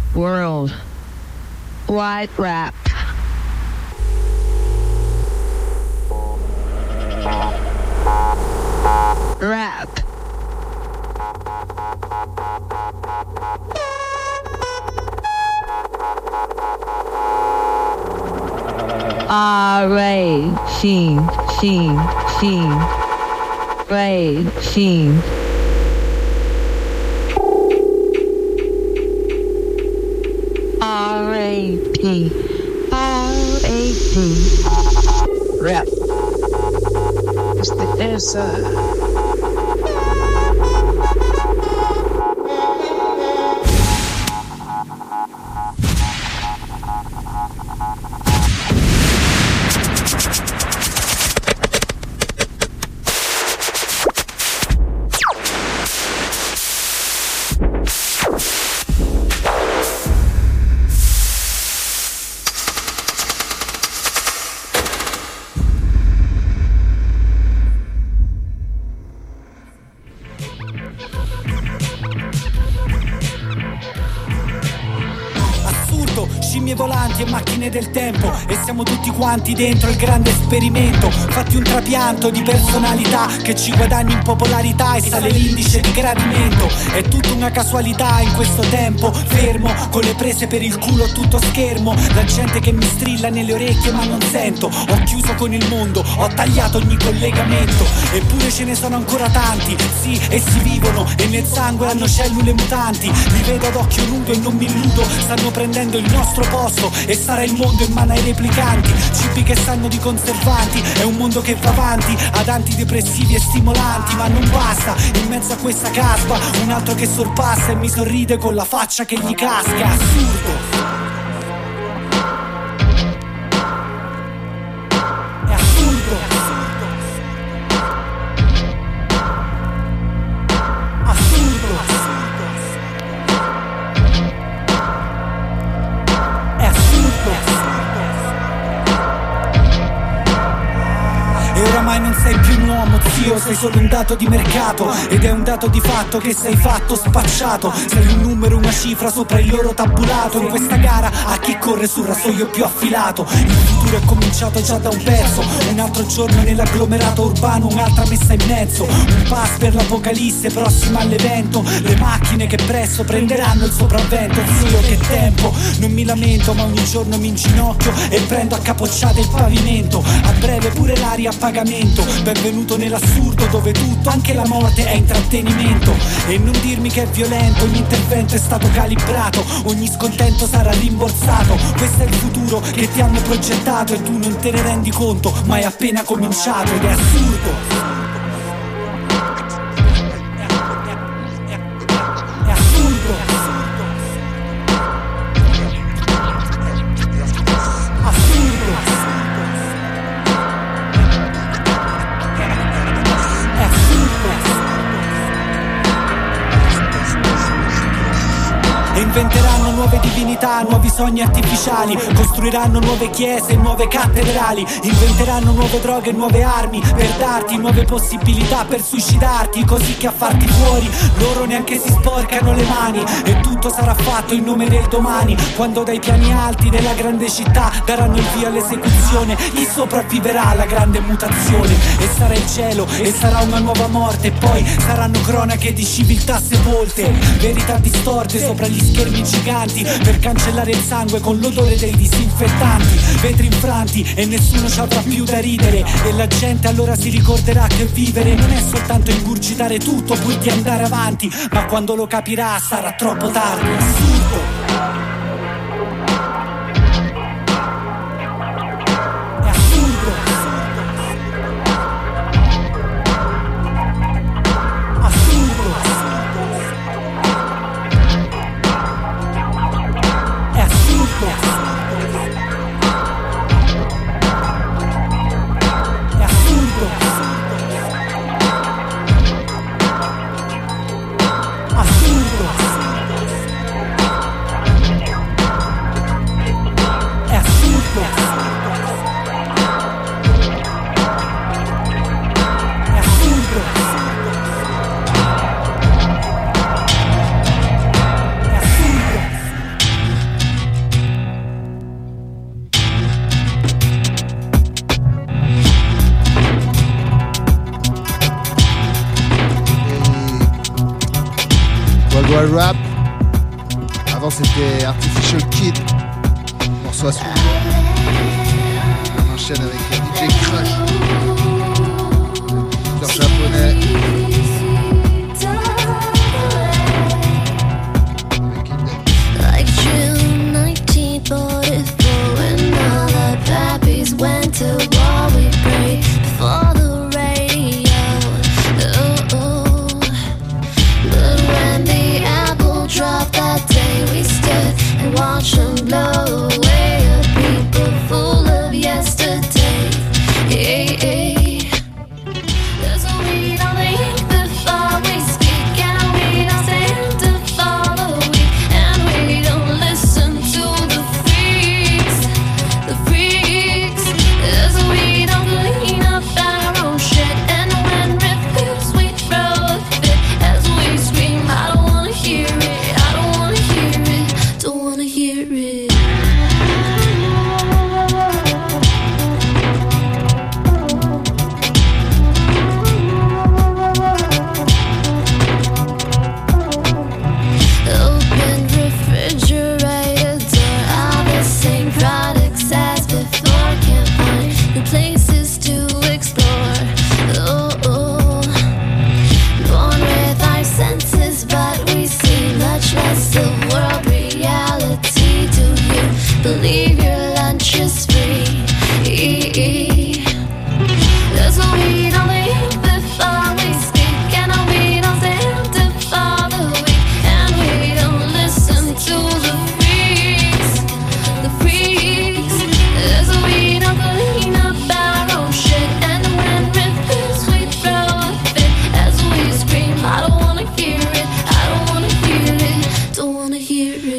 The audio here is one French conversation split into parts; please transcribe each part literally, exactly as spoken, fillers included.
World Wide Rap. Rap. Ah, Ray, Sheen, Sheen, Sheen. Ray, Sheen. R A P. R A P. Rap. It's the answer. Volanti e macchine del tempo, e siamo tutti quanti dentro il grande esperimento. Fatti un trapianto di personalità che ci guadagni in popolarità e sale l'indice di gradimento. È tutta una casualità in questo tempo fermo, con le prese per il culo tutto schermo. La gente che mi strilla nelle orecchie ma non sento. Ho chiuso con il mondo, ho tagliato ogni collegamento. Eppure ce ne sono ancora tanti, sì, essi vivono e nel sangue hanno cellule mutanti. Li vedo ad occhio nudo e non mi illudo, stanno prendendo il nostro posto e sarà il mondo in mano ai replicanti. Cibi che sanno di conservanti, è un mondo che va avanti ad antidepressivi e stimolanti. Ma non basta, in mezzo a questa caspa un altro che sorpassa e mi sorride con la faccia che gli casca. Assurdo. Sei solo un dato di mercato ed è un dato di fatto che sei fatto spacciato. Sei un numero, una cifra sopra il loro tabulato. In questa gara a chi corre sul rasoio più affilato. Il futuro è cominciato già da un pezzo, un altro giorno nell'agglomerato urbano, un'altra messa in mezzo. Un pass per l'apocalisse prossima all'evento. Le macchine che presto prenderanno il sopravvento. Zio, che tempo, non mi lamento, ma ogni giorno mi inginocchio e prendo a capocciate il pavimento. A breve pure l'aria a pagamento. Benvenuto nell'assurdo dove tutto, anche la morte, è intrattenimento. E non dirmi che è violento, ogni intervento è stato calibrato, ogni scontento sarà rimborsato. Questo è il futuro che ti hanno progettato e tu non te ne rendi conto, ma è appena cominciato ed è assurdo. Inventeranno nuove divinità, nuovi sogni artificiali. Costruiranno nuove chiese, nuove cattedrali. Inventeranno nuove droghe, nuove armi per darti nuove possibilità per suicidarti. Così che a farti fuori loro neanche si sporcano le mani. E tutto sarà fatto in nome del domani, quando dai piani alti della grande città daranno il via all'esecuzione. Chi sopravviverà alla grande mutazione? E sarà il cielo, e sarà una nuova morte. E poi saranno cronache di civiltà sepolte, verità distorte sopra gli schermi giganti, per cancellare il sangue con l'odore dei disinfettanti. Vetri infranti e nessuno ci avrà più da ridere. E la gente allora si ricorderà che vivere non è soltanto ingurgitare tutto pur di andare avanti. Ma quando lo capirà sarà troppo tardi. Assurdo. Worldwide Rap. Avant c'était Artificial Kid. Morceau à suivre. On enchaîne avec D J Crush. Leur japonais. Like June nineteenth forty-four, when all the pappies went to war, we prayed before the radio. Oh, oh. But when the apple dropped that day, we stood and watched them blow away. A people full of yesterday. Hey, hey. There's a weed on the ink before we speak, and a weed on stand to follow weak, and we don't listen to the freaks, the freaks. There's a weed on clean up our own shit, and when refuse we throw a fit as we scream. I don't wanna hear it, I don't wanna hear it, don't wanna hear it. Open refrigerator door, all the same products as before. Can't find new places to explore. Oh, oh. Born with our senses, but we see much less of world reality. Do you believe your lunch is free? There's no weed on the ink before we speak, and no weed on stand to follow weak, and we don't listen to the freaks, the freaks. There's a weed on clean up our own shit, and when refuse we throw a fit as we scream. I don't wanna hear it, I don't wanna hear it, don't wanna hear it.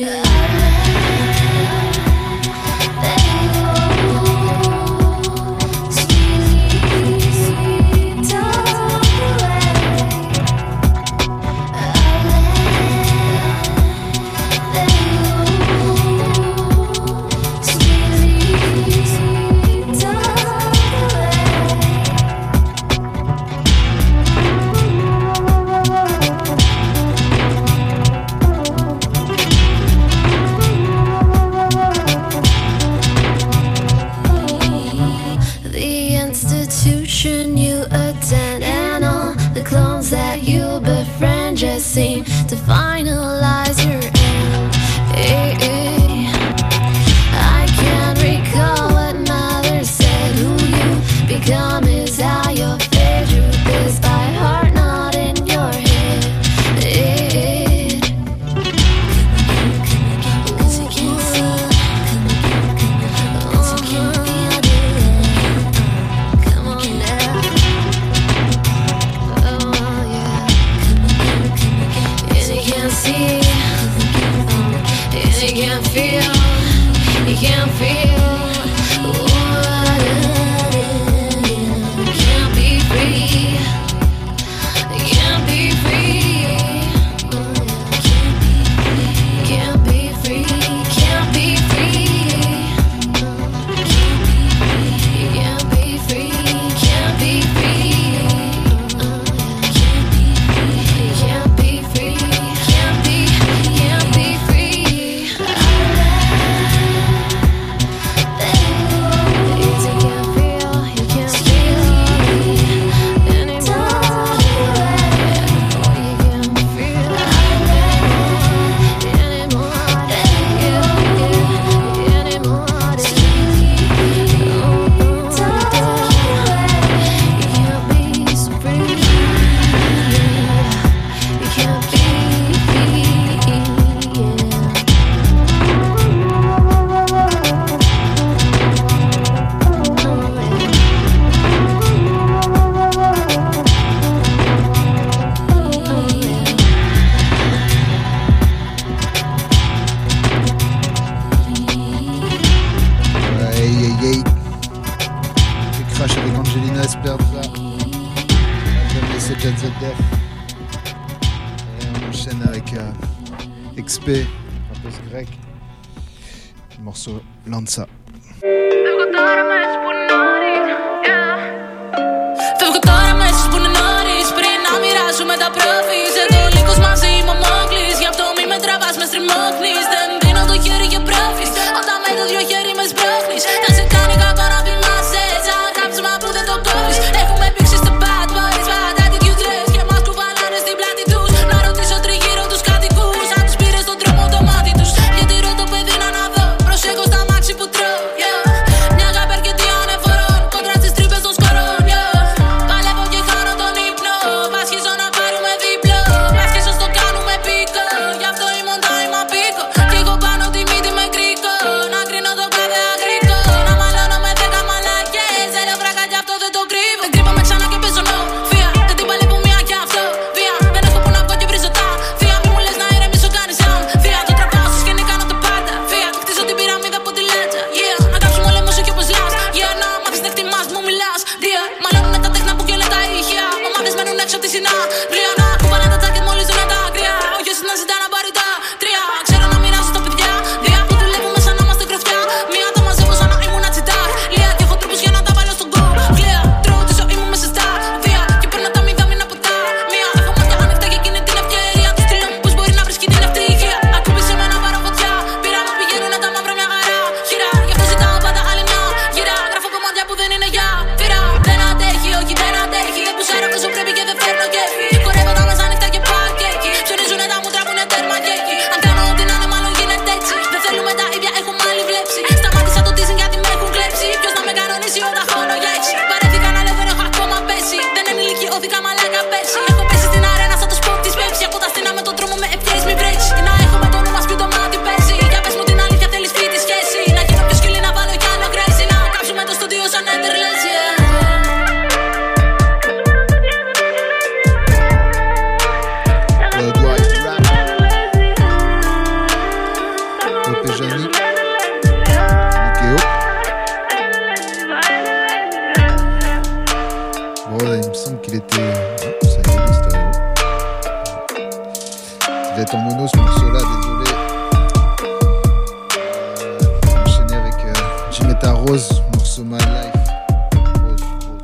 The institution you attend and all the clones that you befriend just seem to finalize your end. Hey, hey. I can't recall what mother said. Who you become is how your fate. Truth is by heart, not in your head. Hey, hey. 'Cause you can't see. Come on now. Oh yeah. And you can't see, and you can't feel, you can't feel. What you can't be free, you can't be free. Can't be free, can't be free. You can't be free, can't be free. You can't be free, can't be, can't be free. You can't feel, you can't feel anymore. You can't feel Esperza, l'album de Jet Z Def. Et on enchaîne avec euh, X P, rappeuse grec, le morceau Lanza. Φεύγω τώρα μέσα στις πουνενάρεις. Πριν να μοιράζομαι τα προφή. Σε το λύκος μαζί μου μόγλης. morceau-là, désolé. Euh, enchaîner avec euh, Jimetta Rose, morceau My Life. Rose, Rose.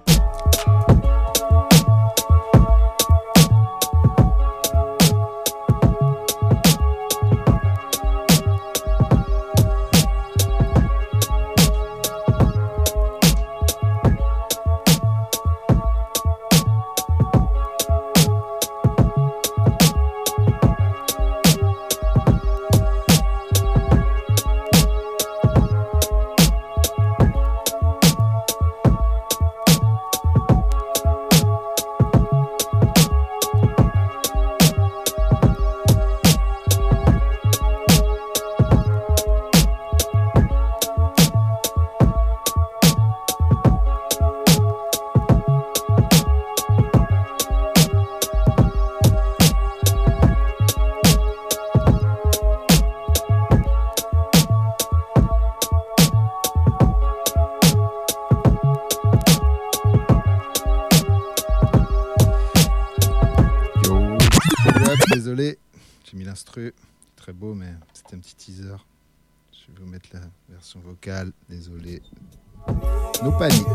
Désolé, j'ai mis l'instru, très beau, mais c'était un petit teaser. Je vais vous mettre la version vocale, désolé. No panique.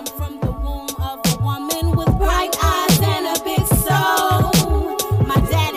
My dad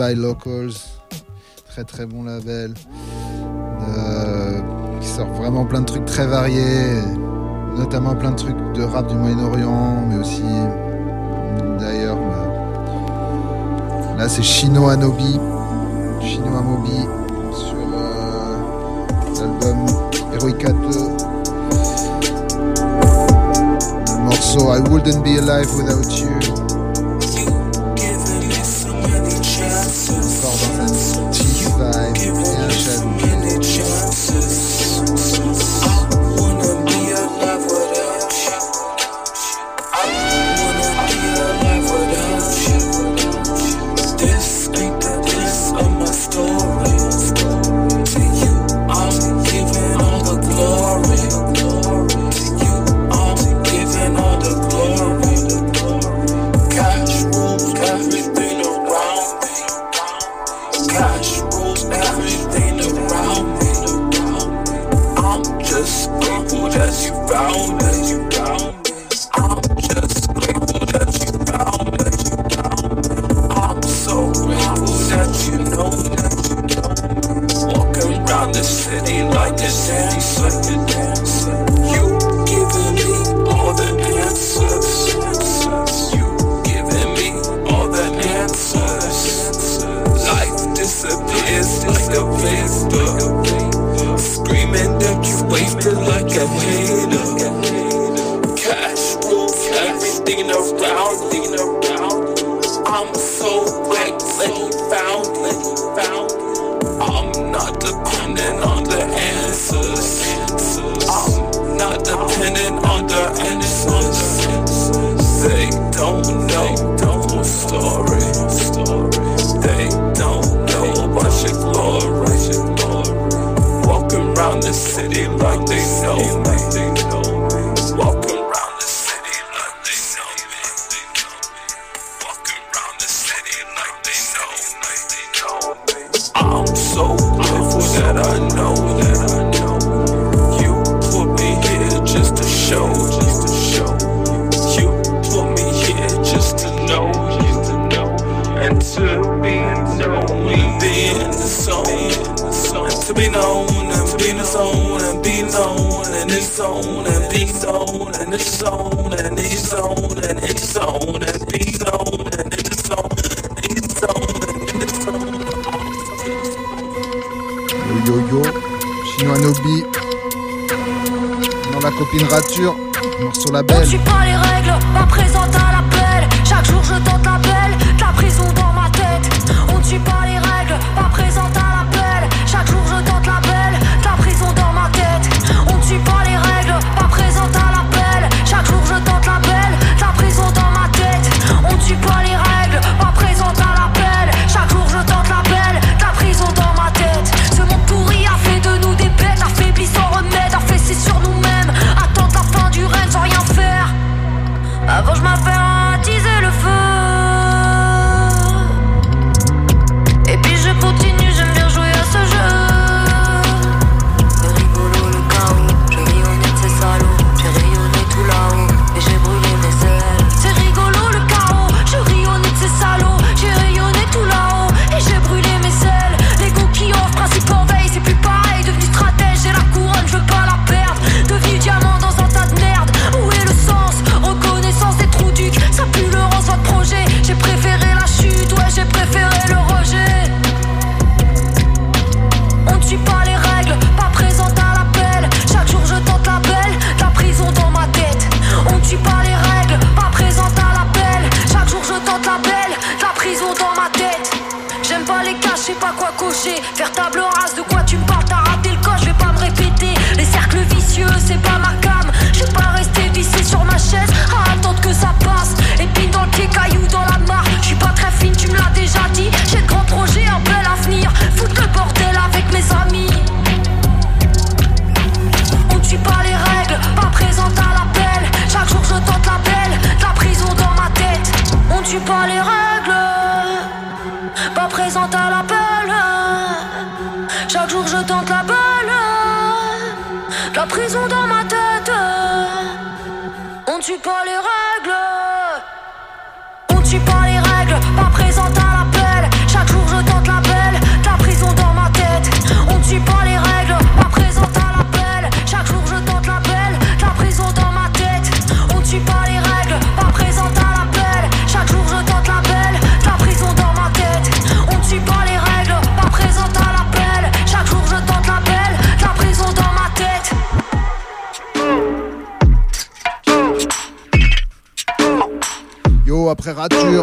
by Locals, très très bon label, euh, qui sort vraiment plein de trucs très variés, notamment plein de trucs de rap du Moyen-Orient, mais aussi d'ailleurs. Bah, là c'est Shino Anobi, Shino Amobi sur euh, l'album Heroica deux. Le morceau I Wouldn't Be Alive Without You. Encore dans un petit vibe bien chaleureux. Rature, morceau label. On suit pas les règles, pas présente à l'appel. Chaque jour je tente l'appel, de la prison dans ma tête. On ne suit pas les règles, pas présente à l'appel. Chaque jour je tente l'appel, de la prison dans ma tête. On ne suit pas les règles, pas présente à l'appel. Chaque jour je tente l'appel, de la prison dans ma tête. On ne suit pas les règles, pas présente à l'appel. Chaque jour je tente l'appel, de la prison dans ma tête. Ce monde pourri a fait de nous des bêtes, affaiblis sans remède, affaissés sur nous-mêmes. Du règne sans rien faire. Avant je m'appelle à attiser le feu. Et puis je continue, j'aime bien jouer à ce jeu. C'est rigolo le chaos. J'ai rayonné de ces salauds. J'ai rayonné tout là-haut et j'ai brûlé mes ailes. C'est rigolo le chaos. J'ai rayonné de ces salauds. J'ai rayonné tout là-haut et j'ai brûlé mes ailes. L'ego qui offre, principe en veille, c'est plus pareil. Devenu stratège, j'ai la couronne, je veux pas la perdre. Devenu diamant dans un tas de merde. Où est le sens? Reconnaissance des trous ducs. Ça pue le rance, votre projet. J'ai préféré la chute, ouais j'ai préféré le rejet. On ne suit pas les règles, pas présente à l'appel. Chaque jour je tente l'appel, de la prison dans ma tête. On ne suit pas les règles, pas présente à l'appel. Chaque jour je tente l'appel, de la prison dans ma tête. J'aime pas les caches, je sais pas quoi cocher. Faire table rase, de quoi tu me parles? T'as raté le coche, je vais pas me répéter. Les cercles vicieux, c'est pas ma cam. Je vais pas rester vissé sur ma chaise à attendre que ça passe. Épine dans le pied, caillou dans la mare. Je suis pas très fine, tu me l'as déjà dit. J'ai de grands projets, un bel avenir. Foutre le bordel avec mes amis. On ne suit pas les règles, pas présente à l'appel. Chaque jour je tente l'appel, de la prison dans ma tête. On ne suit pas les règles, pas présente à l'appel. Chaque jour je tente l'appel, de la prison dans ma tête. On ne suit pas les règles. On ne suit pas les règles, pas présente à l'appel. Chaque jour je Kinlo après Rature.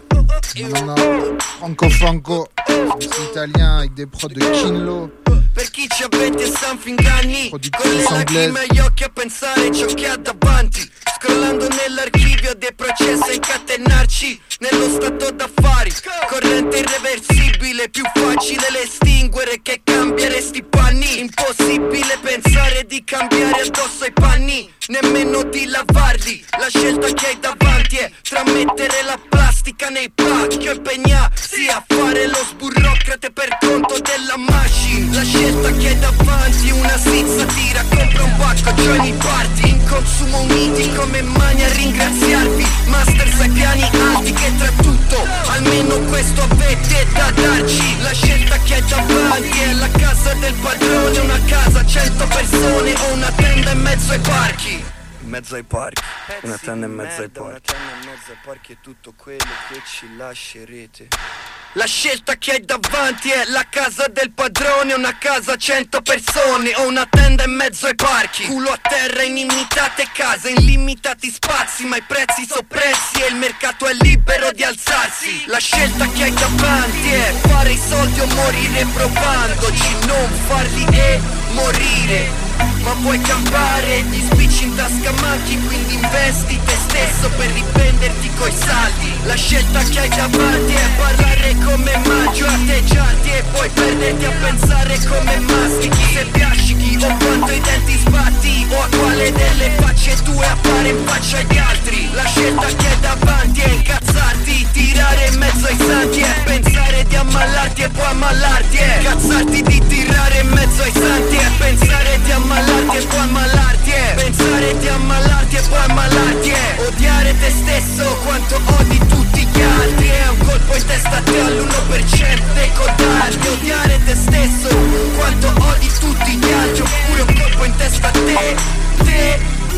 Non, non, Franco Franco, c'est italien avec des prods de Kinlo. Per chi ci avvete e s'inganni, con le lacrime agli occhi a pensare ciò che ha davanti. Scrollando nell'archivio dei processi a incatenarci nello stato d'affari. Corrente irreversibile, più facile l'estinguere che cambiare sti panni. Impossibile pensare di cambiare addosso ai panni, nemmeno di lavarli. La scelta che hai davanti è tra mettere la plastica nei pacchi o impegnarsi a fare lo sburocrate per conto della machine. La scelta che hai davanti, una sizza tira, compra un pacco, join i party. In consumo uniti come mani a ringraziarvi. Masters ai piani alti che tra tutto almeno questo avete da darci. La scelta che hai davanti è la casa del padrone, una casa, cento persone o una tenda in mezzo ai parchi. In mezzo ai parchi, una tenda in mezzo ai parchi. Una tenda in mezzo ai parchi è tutto quello che ci lascerete. La scelta che hai davanti è la casa del padrone, una casa, cento persone o una tenda in mezzo ai parchi. Culo a terra, inimitate case, illimitati spazi, ma i prezzi soppressi e il mercato è libero di alzarsi. La scelta che hai davanti è fare i soldi o morire provandoci, non farli e morire. Ma puoi campare, gli spicci in tasca manchi, quindi investi te stesso per riprenderti coi saldi. La scelta che hai davanti è parlare come maggio, atteggiarti e poi perderti a pensare come mastichi. Se piascichi o quanto i denti sbatti o a quale delle facce tue appare in faccia agli altri. La scelta che hai davanti è incazzarti, tirare in mezzo ai santi è pensare di ammalarti e poi ammalarti è cazzarti di tirare in mezzo ai santi è pensare di ammalarti e poi ammalarti è pensare di ammalarti e poi ammalarti è odiare te stesso quanto odi tutti gli altri. È un colpo in testa a te all'uno per cento dei codardi. Odiare te stesso quanto odi tutti gli altri, oppure un colpo in testa a te, te,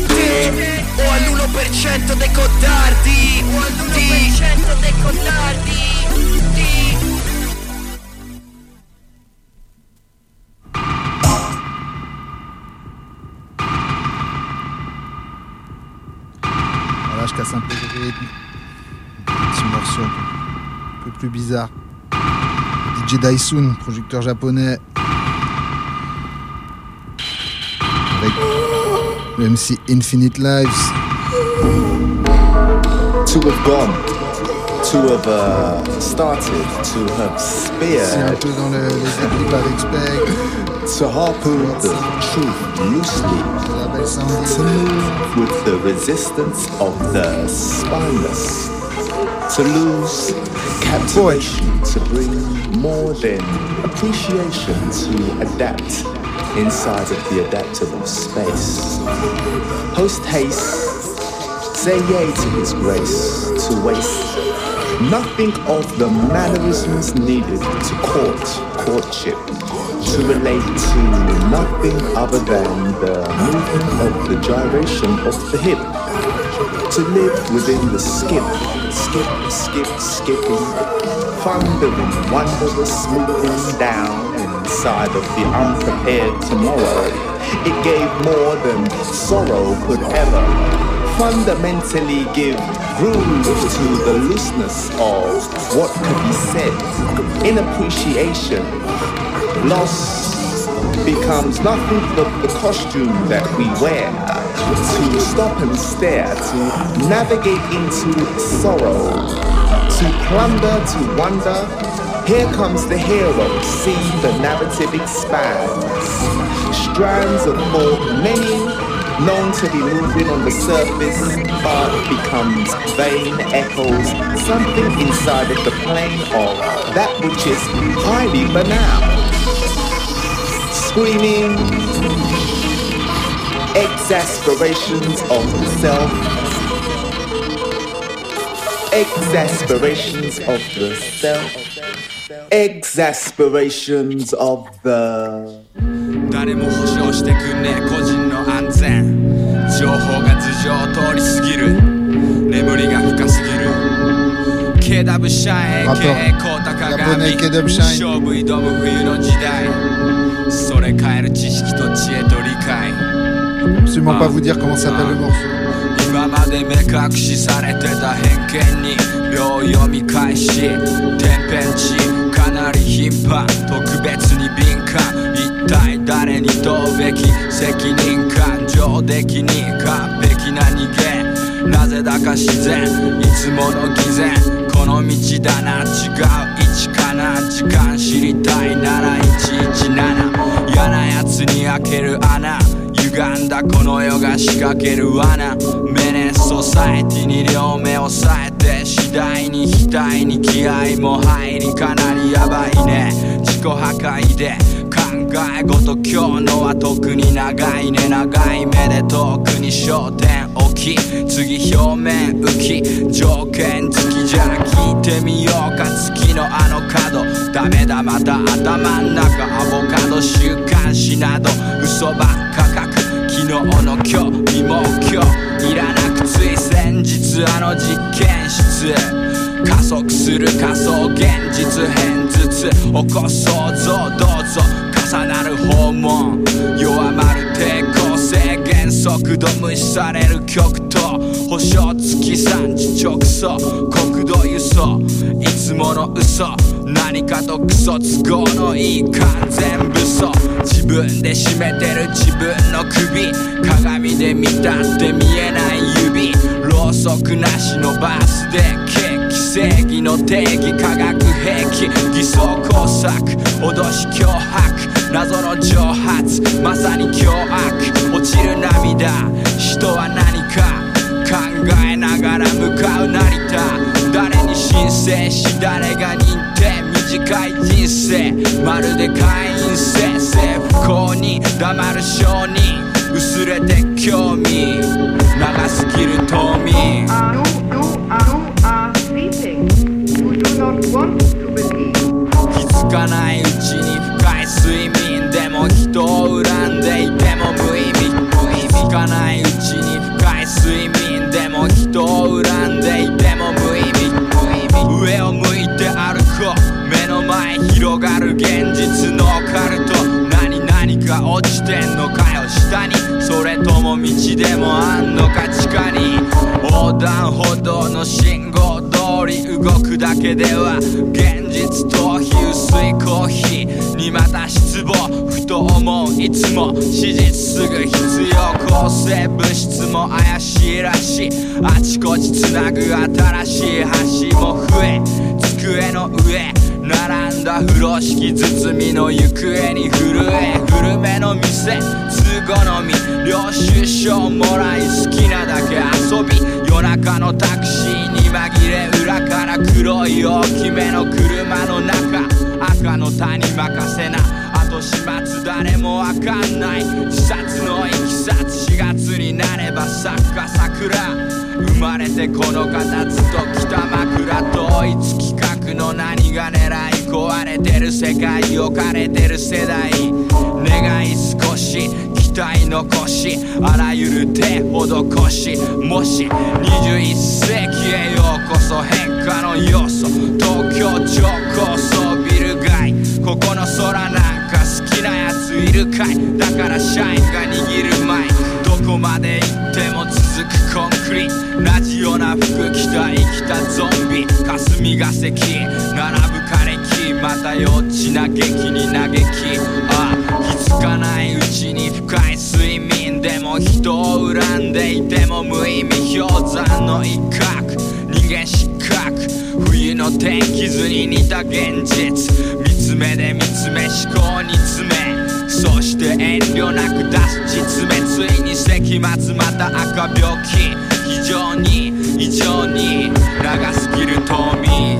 te o all'uno per cento dei codardi, o all'uno per cento dei codardi, ti. Voilà, je casse un peu le rythme. Un petit morceau un peu plus bizarre. D J Daisun, producteur japonais. Avec le M C Infinite Lives. To have gone, to have uh, started, to have C'est un speared, peu dans le- les équipes avec Spec. to harpoon the truth loosely, La belle to Sandy. move with the resistance of the spineless, to lose captivation, to bring more than appreciation, to adapt inside of the adaptable space. Post haste, say yea to his grace, to waste nothing of the mannerisms needed to court, courtship, to relate to nothing other than the movement of the gyration of the hip, to live within the skip, skip, skip, skipping, thundering, wondrous moving down inside of the unprepared tomorrow. It gave more than sorrow could ever fundamentally give room to the looseness of what could be said. In appreciation, loss becomes nothing but the costume that we wear to stop and stare, to navigate into sorrow, to plunder, to wonder. Here comes the hero, see the narrative expands. Strands of thought, many known to be moving on the surface, but becomes vain echoes, something inside of the plane of that which is highly banal. Screaming exasperations of the self, exasperations of the self, exasperations of the 誰も保証してくんねえ個人の安全情報が頭上通り過ぎる眠りが深すぎる ケーダブル シャイン エーケーエー 高高鏡 K W Shine. 勝負挑む冬の時代それ変える知識と知恵と理解 Absolument pas vous dire comment s'appelle le morceau. 今までで目隠しされてた偏見に秒読み返し天変地かなり頻繁特別に敏感一体誰に問うべき責任感情的に完璧な逃げなぜだか自然いつもの偽善この道だな違う位置かな時間知りたいならいちいちなな嫌なやつに開ける穴歪んだこの世が仕掛ける罠メネスソサエティに両目を押さえて次第に額に気合も入りかなりヤバいね自己破壊で考え事今日のは特に長いね長い目で遠くに焦点置き次表面浮き条件付きじゃ聞いてみようか月のあの角ダメだまた頭ん中アボカド週刊誌など嘘ばっか書く昨日の今日身も今日いらなくつい先日あの実験室加速する仮想現実変頭痛起こす想像どうぞ重なる訪問弱まる抵抗制限速度無視される極東保証付き産地直送国土輸送いつもの嘘何かとクソ都合のいい完全武装自分で締めてる自分の首鏡で見たって見えない指ろうそくなしのバースデーケーキ正義の定義化学兵器偽装工作脅し脅迫謎の蒸発まさに凶悪落ちる涙人は何か考えながら向かう成田誰に申請し誰が認定短い人生まるで会員制政府公認黙る証人薄れて興味長すぎる冬眠気づかないうちに深い睡眠でも人を恨んでいても無意味気づかないうちに深い睡眠でも人を恨んでいても無意味上を向いて歩こう目の前広がる現実のオカルト何々か落ちてんのかよ下にそれとも道でもあんのか地下に横断歩道の信号通り動くだけでは現実逃避薄いコーヒーにまた失望ふと思ういつも史実すぐ必要抗生物質も怪しいらしいあちこちつなぐ新しい橋も増え机の上並んだ風呂敷包みの行方に震え古めの店通好み領収書もらい好きなだけ遊び夜中のタクシーに紛れ裏から黒い大きめの車の中赤の他に任せな後始末誰もわかんない自殺のいきさつしがつになれば咲くか桜生まれてこの方ずっと北枕統一企画の何が狙い壊れてる世界置かれてる世代願い少し期待残しあらゆる手施しもしにじゅういっ世紀へようこそ変化の要素東京超高層ビル街ここの空なんか好きなやついるかいだから社員が握るマイクどこまで行っても続くコンクリラジオな服着た生きたゾンビ霞が関並ぶ枯れ木また幼稚な劇に嘆きああ気づかないうちに深い睡眠でも人を恨んでいても無意味氷山の一角人間失格冬の天気図に似た現実見つめで見つめ思考に詰めそして遠慮なく出す実名ついに世紀末また赤病気非常に異常に長すぎる冬眠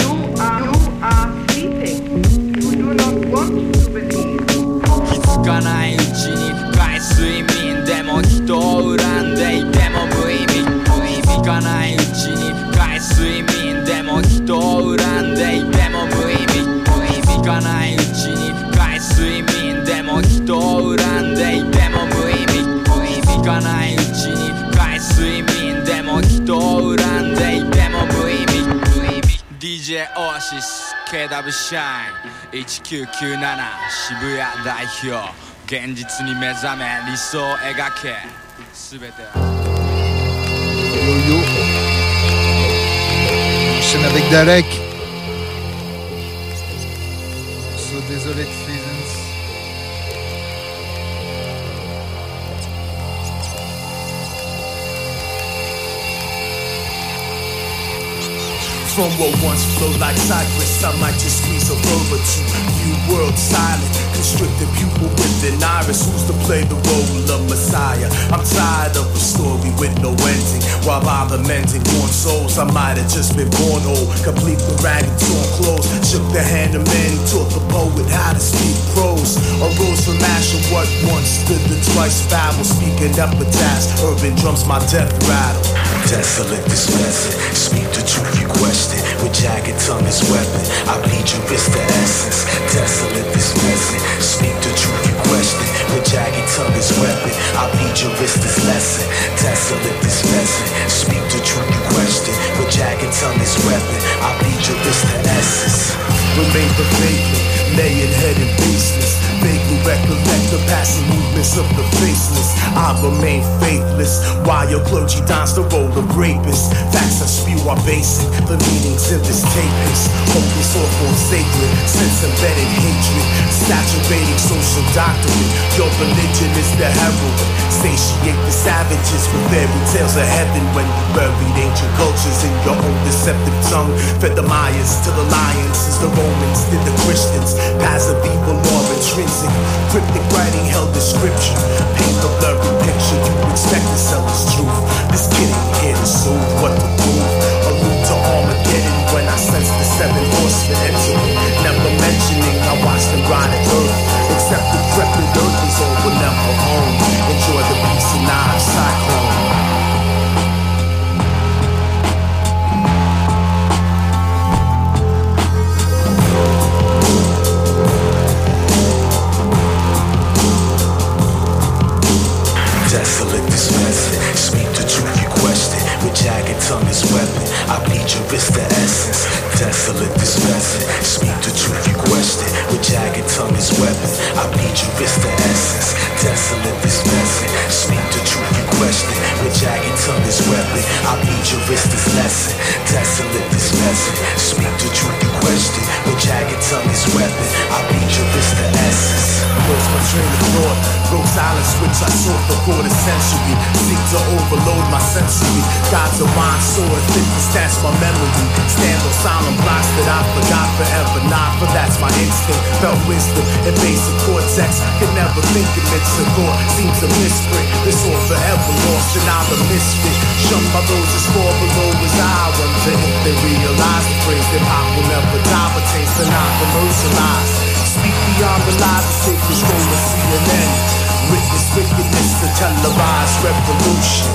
気づかないうちに深い睡眠でも人を恨んでいても無意味気づかないうちに深い睡眠でも人を恨んでいても無意味気づかないうちに深い睡眠でも人を恨んでいても無意味気づかないうちに深い睡眠でも人を恨んでいても無意味 ディージェー オアシス ケーダブリュー シャインいちきゅうきゅうなな渋谷代表現実に目覚め理想を描け全ては Yo-yo. On enchaîne avec Dalek. So désolé de Seasons. From what once flowed like Cypress, I might just squeeze a verb or two. New world silent, constricted pupil with an iris. Who's to play the role of Messiah? I'm tired of a story with no ending. While I'm lamenting born souls, I might have just been born old. Complete the ragged torn clothes. Shook the hand of man who taught the poet how to speak prose. Arose from ash of what once stood the twice babble. Speaking epitaphs, urban drums my death rattle. Desolate this message, speak the truth you question. With jagged tongue as weapon, I bleed you wrist the essence. Desolate this message, speak the truth you question. With jagged tongue as weapon, I bleed your wrist as lesson. Desolate this message, speak the truth you question. With jagged tongue as weapon, I bleed your wrist the essence. Remain the vacant, laying head in baseless. Vaguely recollect the passing movements of the faceless. I remain faithless, while your clergy dons the role of rapist. Facts I spew are basic, the meanings in this tape is hopeless or for sacred, sense embedded hatred, saturating social doctrine. Your religion is the heroin, satiate the savages with fairy tales of heaven. When you buried ancient cultures in your own deceptive tongue, fed the Mayans to the lions as the Romans did the Christians. Passive evil or intrinsic, cryptic writing held the scripture. Paint the blurry picture you expect to sell as truth. This kid ain't here to soothe, what to prove. A route to Armageddon when I sense the seven horsemen entering. Never mentioning I watched them ride at earth. Except the decrepit earth is all we'll never own. Enjoy the peace and knives, cyclone. Desolate this message, speak the truth you question. With jagged tongue as weapon, I bleed your wrist the essence. Desolate this message, speak the truth you question. With jagged tongue as weapon, I bleed your wrist the essence. Desolate this message, speak the truth you question. With jagged tongue as weapon, I bleed your wrist as lesson. Desolate this message, speak the truth you question. With jagged tongue as weapon, I bleed your wrist the essence. Lost my train of thought, broke silence which I sought the quarter century. Seek to overload my sensory. God's divine sword, fit to snatch my memory. Stand on solemn blocks that I forgot forever. Not for that's my instinct. Felt wisdom in basic cortex. Could never think it mix a thought. Seems a misprint. This all forever lost and I'm a misfit. Shunned by those as far below as I wonder if they realize the phrase that pop will never die, but taste and not commercialized. Speak beyond the lies and take control of C N N. Witness wickedness, a televised revolution.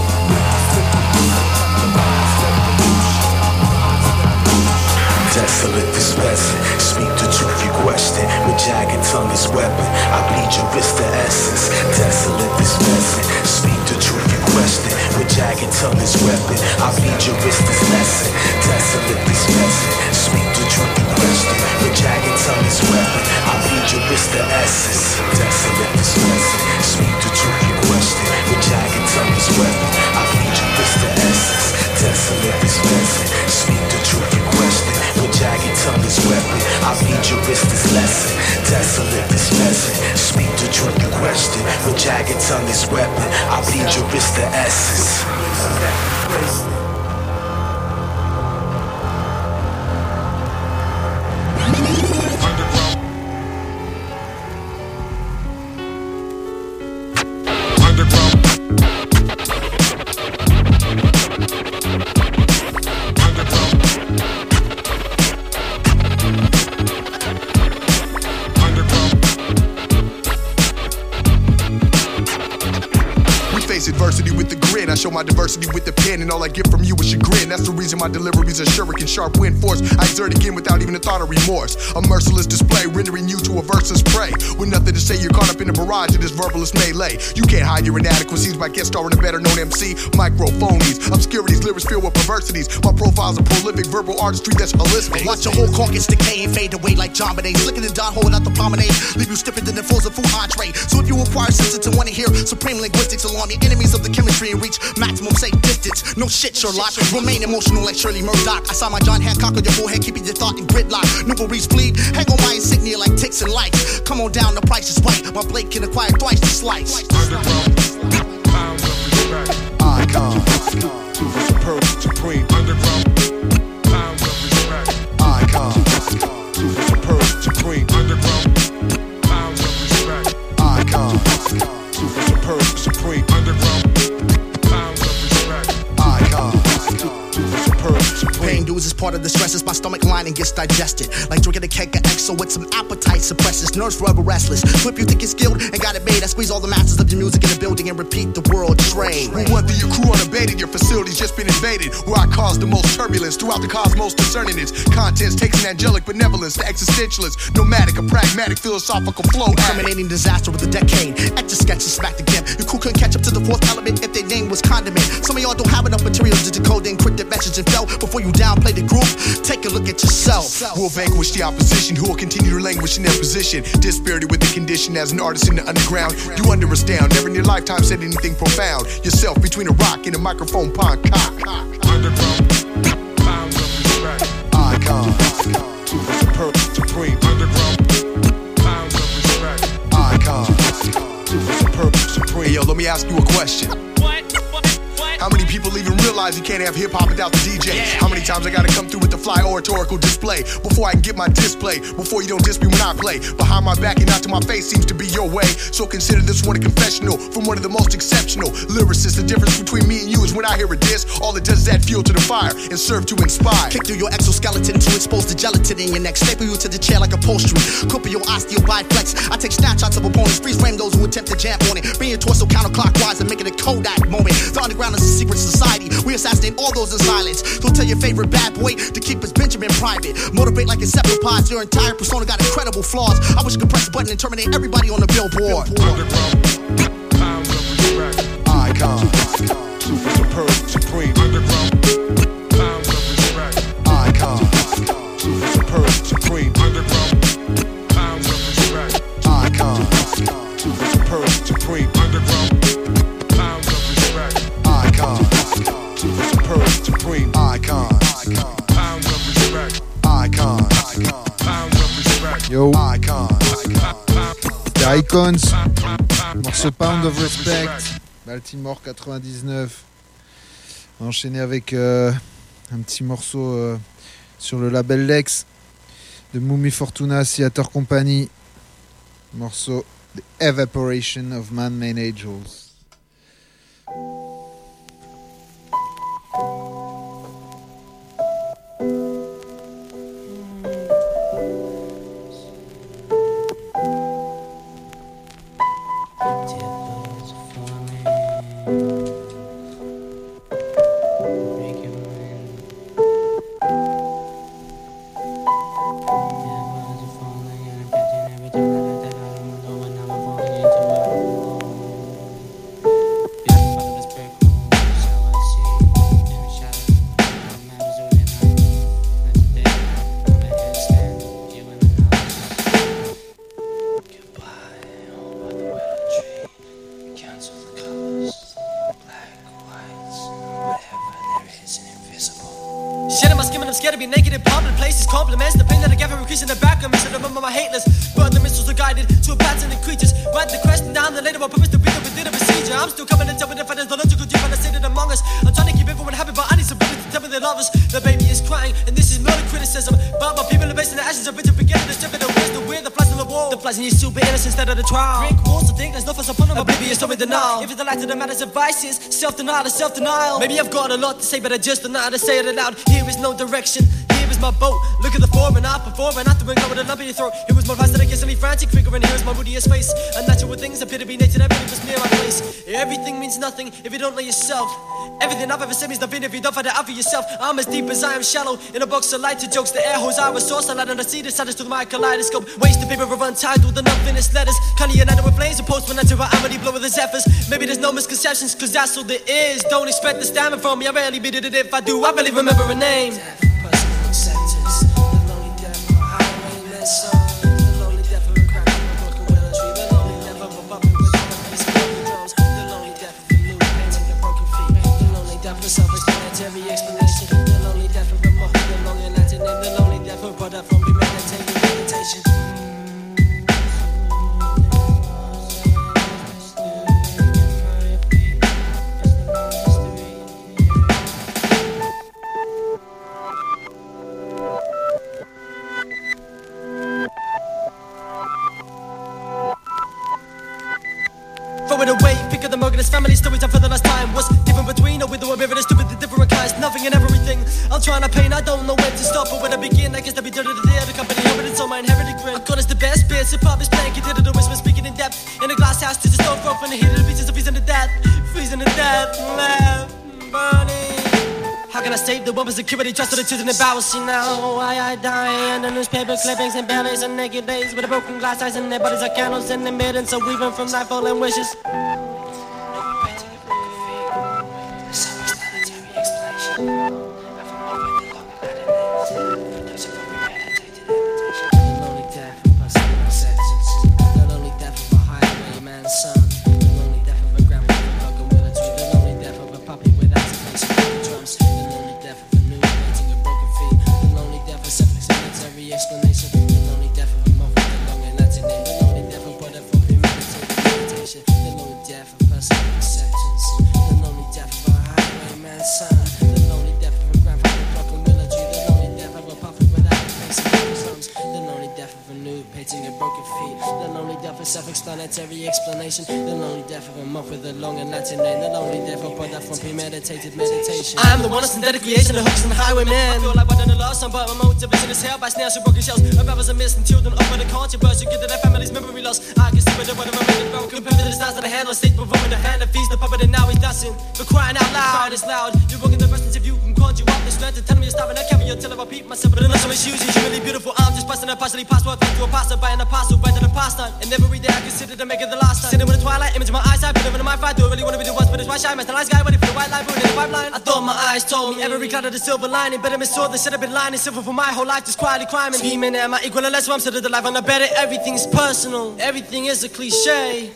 Desolate this message, speak the truth you question. With jagged tongue as weapon, I bleed your wrist the essence. Desolate this message, speak the truth you question. With jagged tongue as weapon, I bleed your wrist as lesson. Desolate this message, speak the truth you question. With jagged tongue as weapon, I bleed your wrist the essence. Desolate this message, speak the truth you question. With jagged tongue as weapon, I bleed your wrist the essence. Desolate this message, speak the truth you question. With jagged tongue as weapon, I bleed your wrist as lesson. Desolate this message, speak the truth you question. With jagged tongue as weapon, I bleed your wrist the essence. Adversity with the grin, I show my diversity with the pen, and all I get from you is chagrin. That's the reason my deliveries are shuriken, sharp wind force. I exert again without even a thought of remorse. A merciless display, rendering you to a versus prey. With nothing to say, you're caught up in a barrage of this verbalist melee. You can't hide your inadequacies by guest starring a better known M C. Microphonies, obscurities, lyrics filled with perversities. My profile's a prolific verbal artistry that's holistic. Watch your whole carcass decay and fade away like Jambonade. Slicker than Don holding out the promenade, leave you stiffer than the frozen food entree. So if you acquire sense to want to hear supreme linguistics alarm your enemies of the chemistry and reach maximum safe distance. No shit, Sherlock. Remain emotional like Shirley Murdoch. I saw my John Hancock on your forehead, keeping your thought in gridlock. Newberry's bleed, hang on my insignia like ticks and lights. Come on down, the price is right. My blade can acquire twice the slice. Underground, pounds of respect. Icon, to the superb, supreme. Underground, pounds of respect. Icon, to the superb, supreme. Underground, pounds of respect. Icon, to the superb, supreme. Underground, pounds of respect. Icon, to the superb, supreme. Pain dues is part of the stresses. My stomach lining gets digested like drinking a keg of X O with some appetite suppresses. Nerves forever restless. Flip, you think you're skilled and got it made. I squeeze all the masters of your music in the building and repeat the world trade. We want the your crew unabated. Your facility's just been invaded. Where I cause the most turbulence throughout the cosmos concerning its contents takes an angelic benevolence to existentialist, nomadic, a pragmatic, philosophical flow. Terminating disaster with a decade. Etch a sketch and smack the gift. Your crew couldn't catch up to the fourth element if their name was condiment. Some of y'all don't have enough material to decode the encrypted message and fell. Before you downplay the group, take a look at yourself. We'll vanquish the opposition who will continue to languish in their position. Disparity with the condition as an artist in the underground. You under us down, never in your lifetime said anything profound. Yourself between a rock and a microphone pond cock. Underground, pounds of respect. Icon, to the superb, supreme. Underground, pounds of respect. Icon, to the superb, supreme. Hey yo, let me ask you a question. How many people even realize you can't have hip-hop without the D J? Yeah. How many times I gotta come through with the fly oratorical display before I can get my display? Before you don't diss me when I play. Behind my back and not to my face seems to be your way. So consider this one a confessional from one of the most exceptional lyricists. The difference between me and you is when I hear a diss, all it does is add fuel to the fire and serve to inspire. Kick through your exoskeleton to expose the gelatin in your neck. Staple you to the chair like upholstery. Couple your osteobiflex. I take snapshots of opponents. Freeze frame those who attempt to jam on it. Bring your torso counterclockwise and make it a Kodak moment. The underground is a secret society. We assassinate all those in silence. Don't tell your favorite bad boy to keep his Benjamin private. Motivate like Inceptipods. Your entire persona got incredible flaws. I wish you could press a button and terminate everybody on the billboard. Underground, pounds of respect. Icon, to the superb, supreme. Underground, pounds of respect. Icon, to the superb, supreme. Underground, pounds of respect. Icon, to the superb, supreme. Underground, pounds of respect. Icon, to the superb, supreme. Icon, pounds of respect. Icon, pounds of respect. Yo, Icon, The Icons, morceau Pound of Respect, Baltimore quatre-vingt-dix-neuf. Enchaîné avec euh, un petit morceau euh, sur le label Lex de Mummy Fortuna, Theater Company. Morceau The Evaporation of Man-Made Angels. Vices, self-denial, self-denial. Maybe I've got a lot to say, but I just don't know how to say it aloud. Here is no direction, here is my boat. Look at the form and I perform, and after go with a lump in your throat. It was more fast than I guess, frantic figure, and here's my moodiest face. Unnatural things appear to be nature, everything was near my place. Everything means nothing if you don't know yourself. Everything I've ever said means nothing if you don't find it out for yourself. I'm as deep as I am shallow, in a box of light to jokes. The air holes I was source, I light and I see the sadness through my kaleidoscope. Waste the paper of untitled, the unfinished letters. Kinda united with flames, a postman until I already blow with the zephyrs. Maybe there's no misconceptions, cause that's all there is. Don't expect the stamina from me, I rarely beat it. If I do, I barely remember a name. Personal acceptance, the lonely death of a highway lesson. The lonely death of a crack of a broken willow tree. The lonely death of a bubble with all of these drums. The lonely death of the loop. a self-explanatory explanation. The lonely death of a moth, the long and Latin name. The lonely death of a product from premeditated meditation. Throw it away, pick up the mug and his family stories time for the last time. What's different between or with or whatever, it's stupid, the different kinds, nothing and everything. I'm trying to paint, I don't know where to stop or where to begin. I guess that be done to the day of the company, hoping it's all my inherited grin. I call this the best bits, hip hop is playing, get it, the whisper speaking in depth. In a glass house to the stone throw from the heat of the beaches of freezing to death. Freezing to death, laugh, burning. How can I save the woman's security, trust of the children and bowels? See now why I die under newspaper clippings and bellies and naked days with a broken glass eyes and their bodies are candles in the midden. So weaving from nightfall and wishes. Self-explanatory explanation. The lonely death of a moth with a long and Latin name. The lonely death of a product from premeditated meditation. I'm the one that's synthetic creation, the hooks and the highwayman. I feel like one in the lost son, but my motivation is held by snails and broken shells. My brothers are missing children over the controversy. Get to their family's memory loss. I can see with the one of my minute broke. Compared to the stars of the hand on stage, performing the hand that feeds the puppet, and now he's dancing. But crying out loud, it's loud. You're walking the rest if you can conjure up the strength to tell me to stop and I carry you till I repeat myself. But enough of issues, it's really beautiful. I'm just busting a partially password to a pastor by an apostle, right to the past time. And every day I consider to make it the last time. Sitting with the twilight, image in my eyesight, put it in my fight. Do I really wanna be the ones, but it's why shine. Master nice guy, ready for the white line, put in the pipeline. I thought my eyes told me every cloud of the silver lining. Better miss all the shit I've been lying. Silver for my whole life, just quietly climbing. Scheming, am I equal or less? So I'm still the life on the better. Everything's personal, everything is a cliche.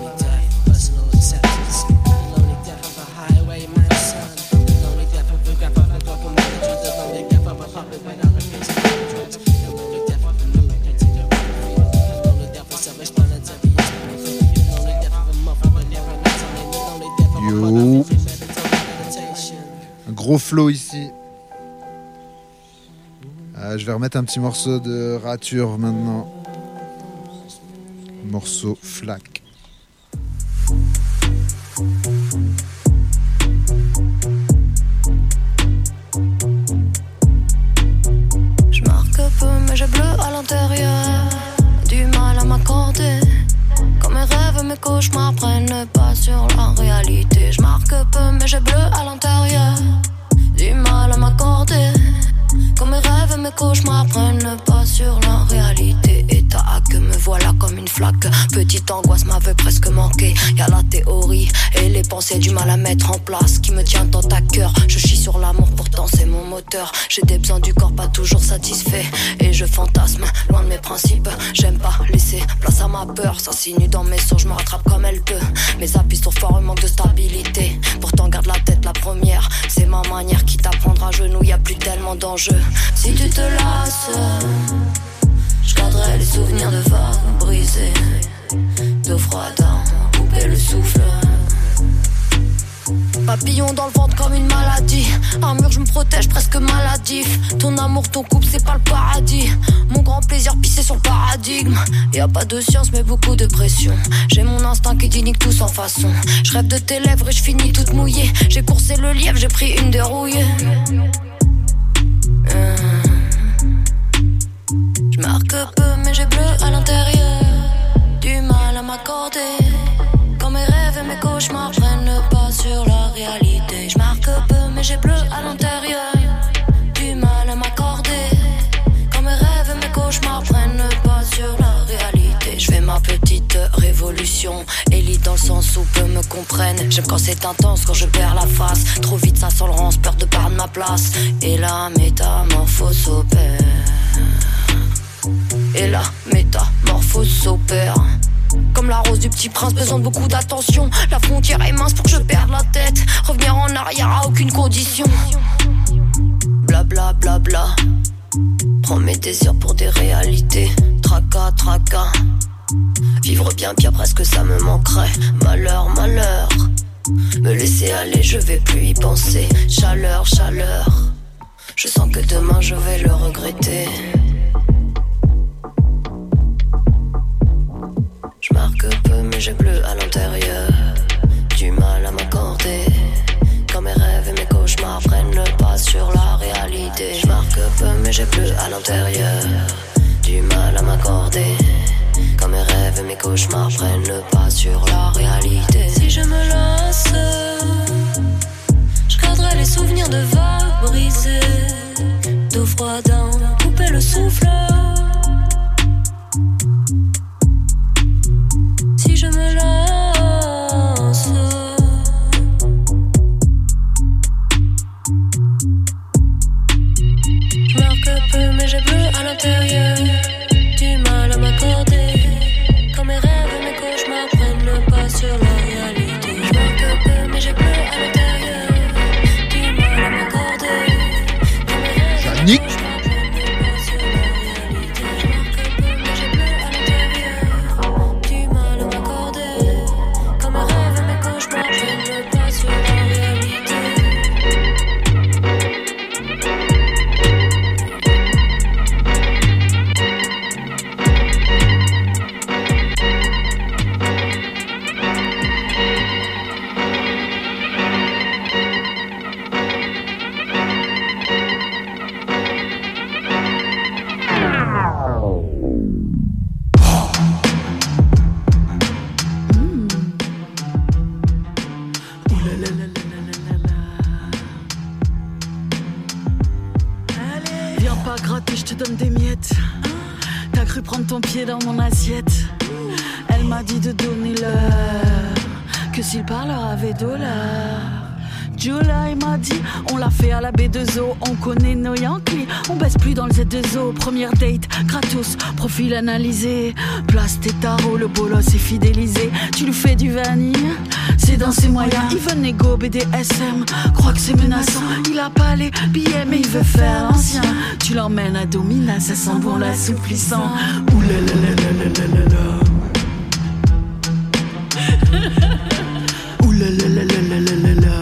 Yo. Un gros flow ici. Euh, je vais remettre un petit morceau de rature maintenant. Morceau Flac. Je marque peu mais j'ai bleu à l'intérieur. Du mal à m'accorder. Quand mes rêves, mes cauchemars prennent pas sur la réalité. Je marque peu mais j'ai bleu à l'intérieur. Du mal à m'accorder. Quand mes rêves, mes cauchemars prennent pas sur la réalité. État à que me voilà comme une flaque. Petite angoisse m'avait presque manqué. Y'a la théorie et les pensées, du mal à mettre en place, qui me tient tant à cœur. Je chie sur l'amour, pourtant c'est mon moteur. J'ai des besoins du corps pas toujours satisfaits. Et je fantasme, loin de mes principes. J'aime pas laisser place à ma peur. Ça sinue dans mes sourds, je me rattrape comme elle peut. Mes appuis sont forts, manque de stabilité. Pourtant garde la tête la première. C'est ma manière qui t'apprendra à genoux. Y'a plus tellement d'enjeux. Si tu te lasses, je garderai les souvenirs de vagues brisées, d'eau froide à couper le souffle. Papillon dans le ventre comme une maladie. Armure, je me protège, presque maladif. Ton amour, ton couple, c'est pas le paradis. Mon grand plaisir, pisser sur le paradigme. Y'a pas de science, mais beaucoup de pression. J'ai mon instinct qui dit nique tout sans façon. Je rêve de tes lèvres et je finis toute mouillée. J'ai coursé le lièvre, j'ai pris une dérouillée. euh... Je marque peu, mais j'ai bleu à l'intérieur. Du mal à m'accorder. Quand mes rêves et mes cauchemars prennent pas sur la réalité. Je marque peu, mais j'ai bleu à l'intérieur. Du mal à m'accorder. Quand mes rêves et mes cauchemars prennent pas sur la réalité. Je fais ma petite révolution. Élite dans le sens où peu me comprennent. J'aime quand c'est intense, quand je perds la face. Trop vite ça sent le rance, peur de perdre ma place. Et la métamorphose s'opère. Et la métamorphose s'opère. Comme la rose du petit prince, besoin de beaucoup d'attention. La frontière est mince pour que je perde la tête. Revenir en arrière à aucune condition. désirs pour des réalités. Tracas, tracas. Vivre bien, bien presque ça me manquerait. Malheur, malheur. Me laisser aller, je vais plus y penser. Chaleur, chaleur. Je sens que demain je vais le regretter. Je marque peu mais j'ai bleu à l'intérieur. Du mal à m'accorder. Quand mes rêves et mes cauchemars prennent le pas sur la réalité. Je marque peu mais j'ai bleu à l'intérieur. Du mal à m'accorder. Quand mes rêves et mes cauchemars prennent le pas sur la réalité. Si je me lasse, je garderai les souvenirs de vagues brisées, d'eau froide à en couper le souffle. Si je me lasse, je marque peu mais j'ai bleu à l'intérieur. Du mal à m'accorder. Quand mes rêves et mes cauchemars prennent le pas sur la réalité. Je marque peu mais j'ai bleu à l'intérieur. Du mal à m'accorder. Quand mes rêves et mes cauchemars prennent le pas sur la réalité. Je marque peu mais j'ai bleu à l'intérieur. Du mal à m'accorder. Quand mes rêves et mes cauchemars prennent le pas sur la réalité. Ton pied dans mon assiette. Elle m'a dit de donner l'heure, que s'il parleur avait dollar. July m'a dit, on l'a fait à la B deux O. On connaît nos Yankees, on baisse plus dans le Z deux O. Première date, gratos, profil analysé. Place tes tarots, le bolos est fidélisé. Tu lui fais du vanille, c'est dans ses moyens. Il veut négo, B D S M, croit que c'est menaçant. Il a pas les billets mais il veut faire l'ancien. Tu l'emmènes à Domina, ça sent bon l'assouplissant. Ouh là là là là là là là. Ouh là là là là là là là.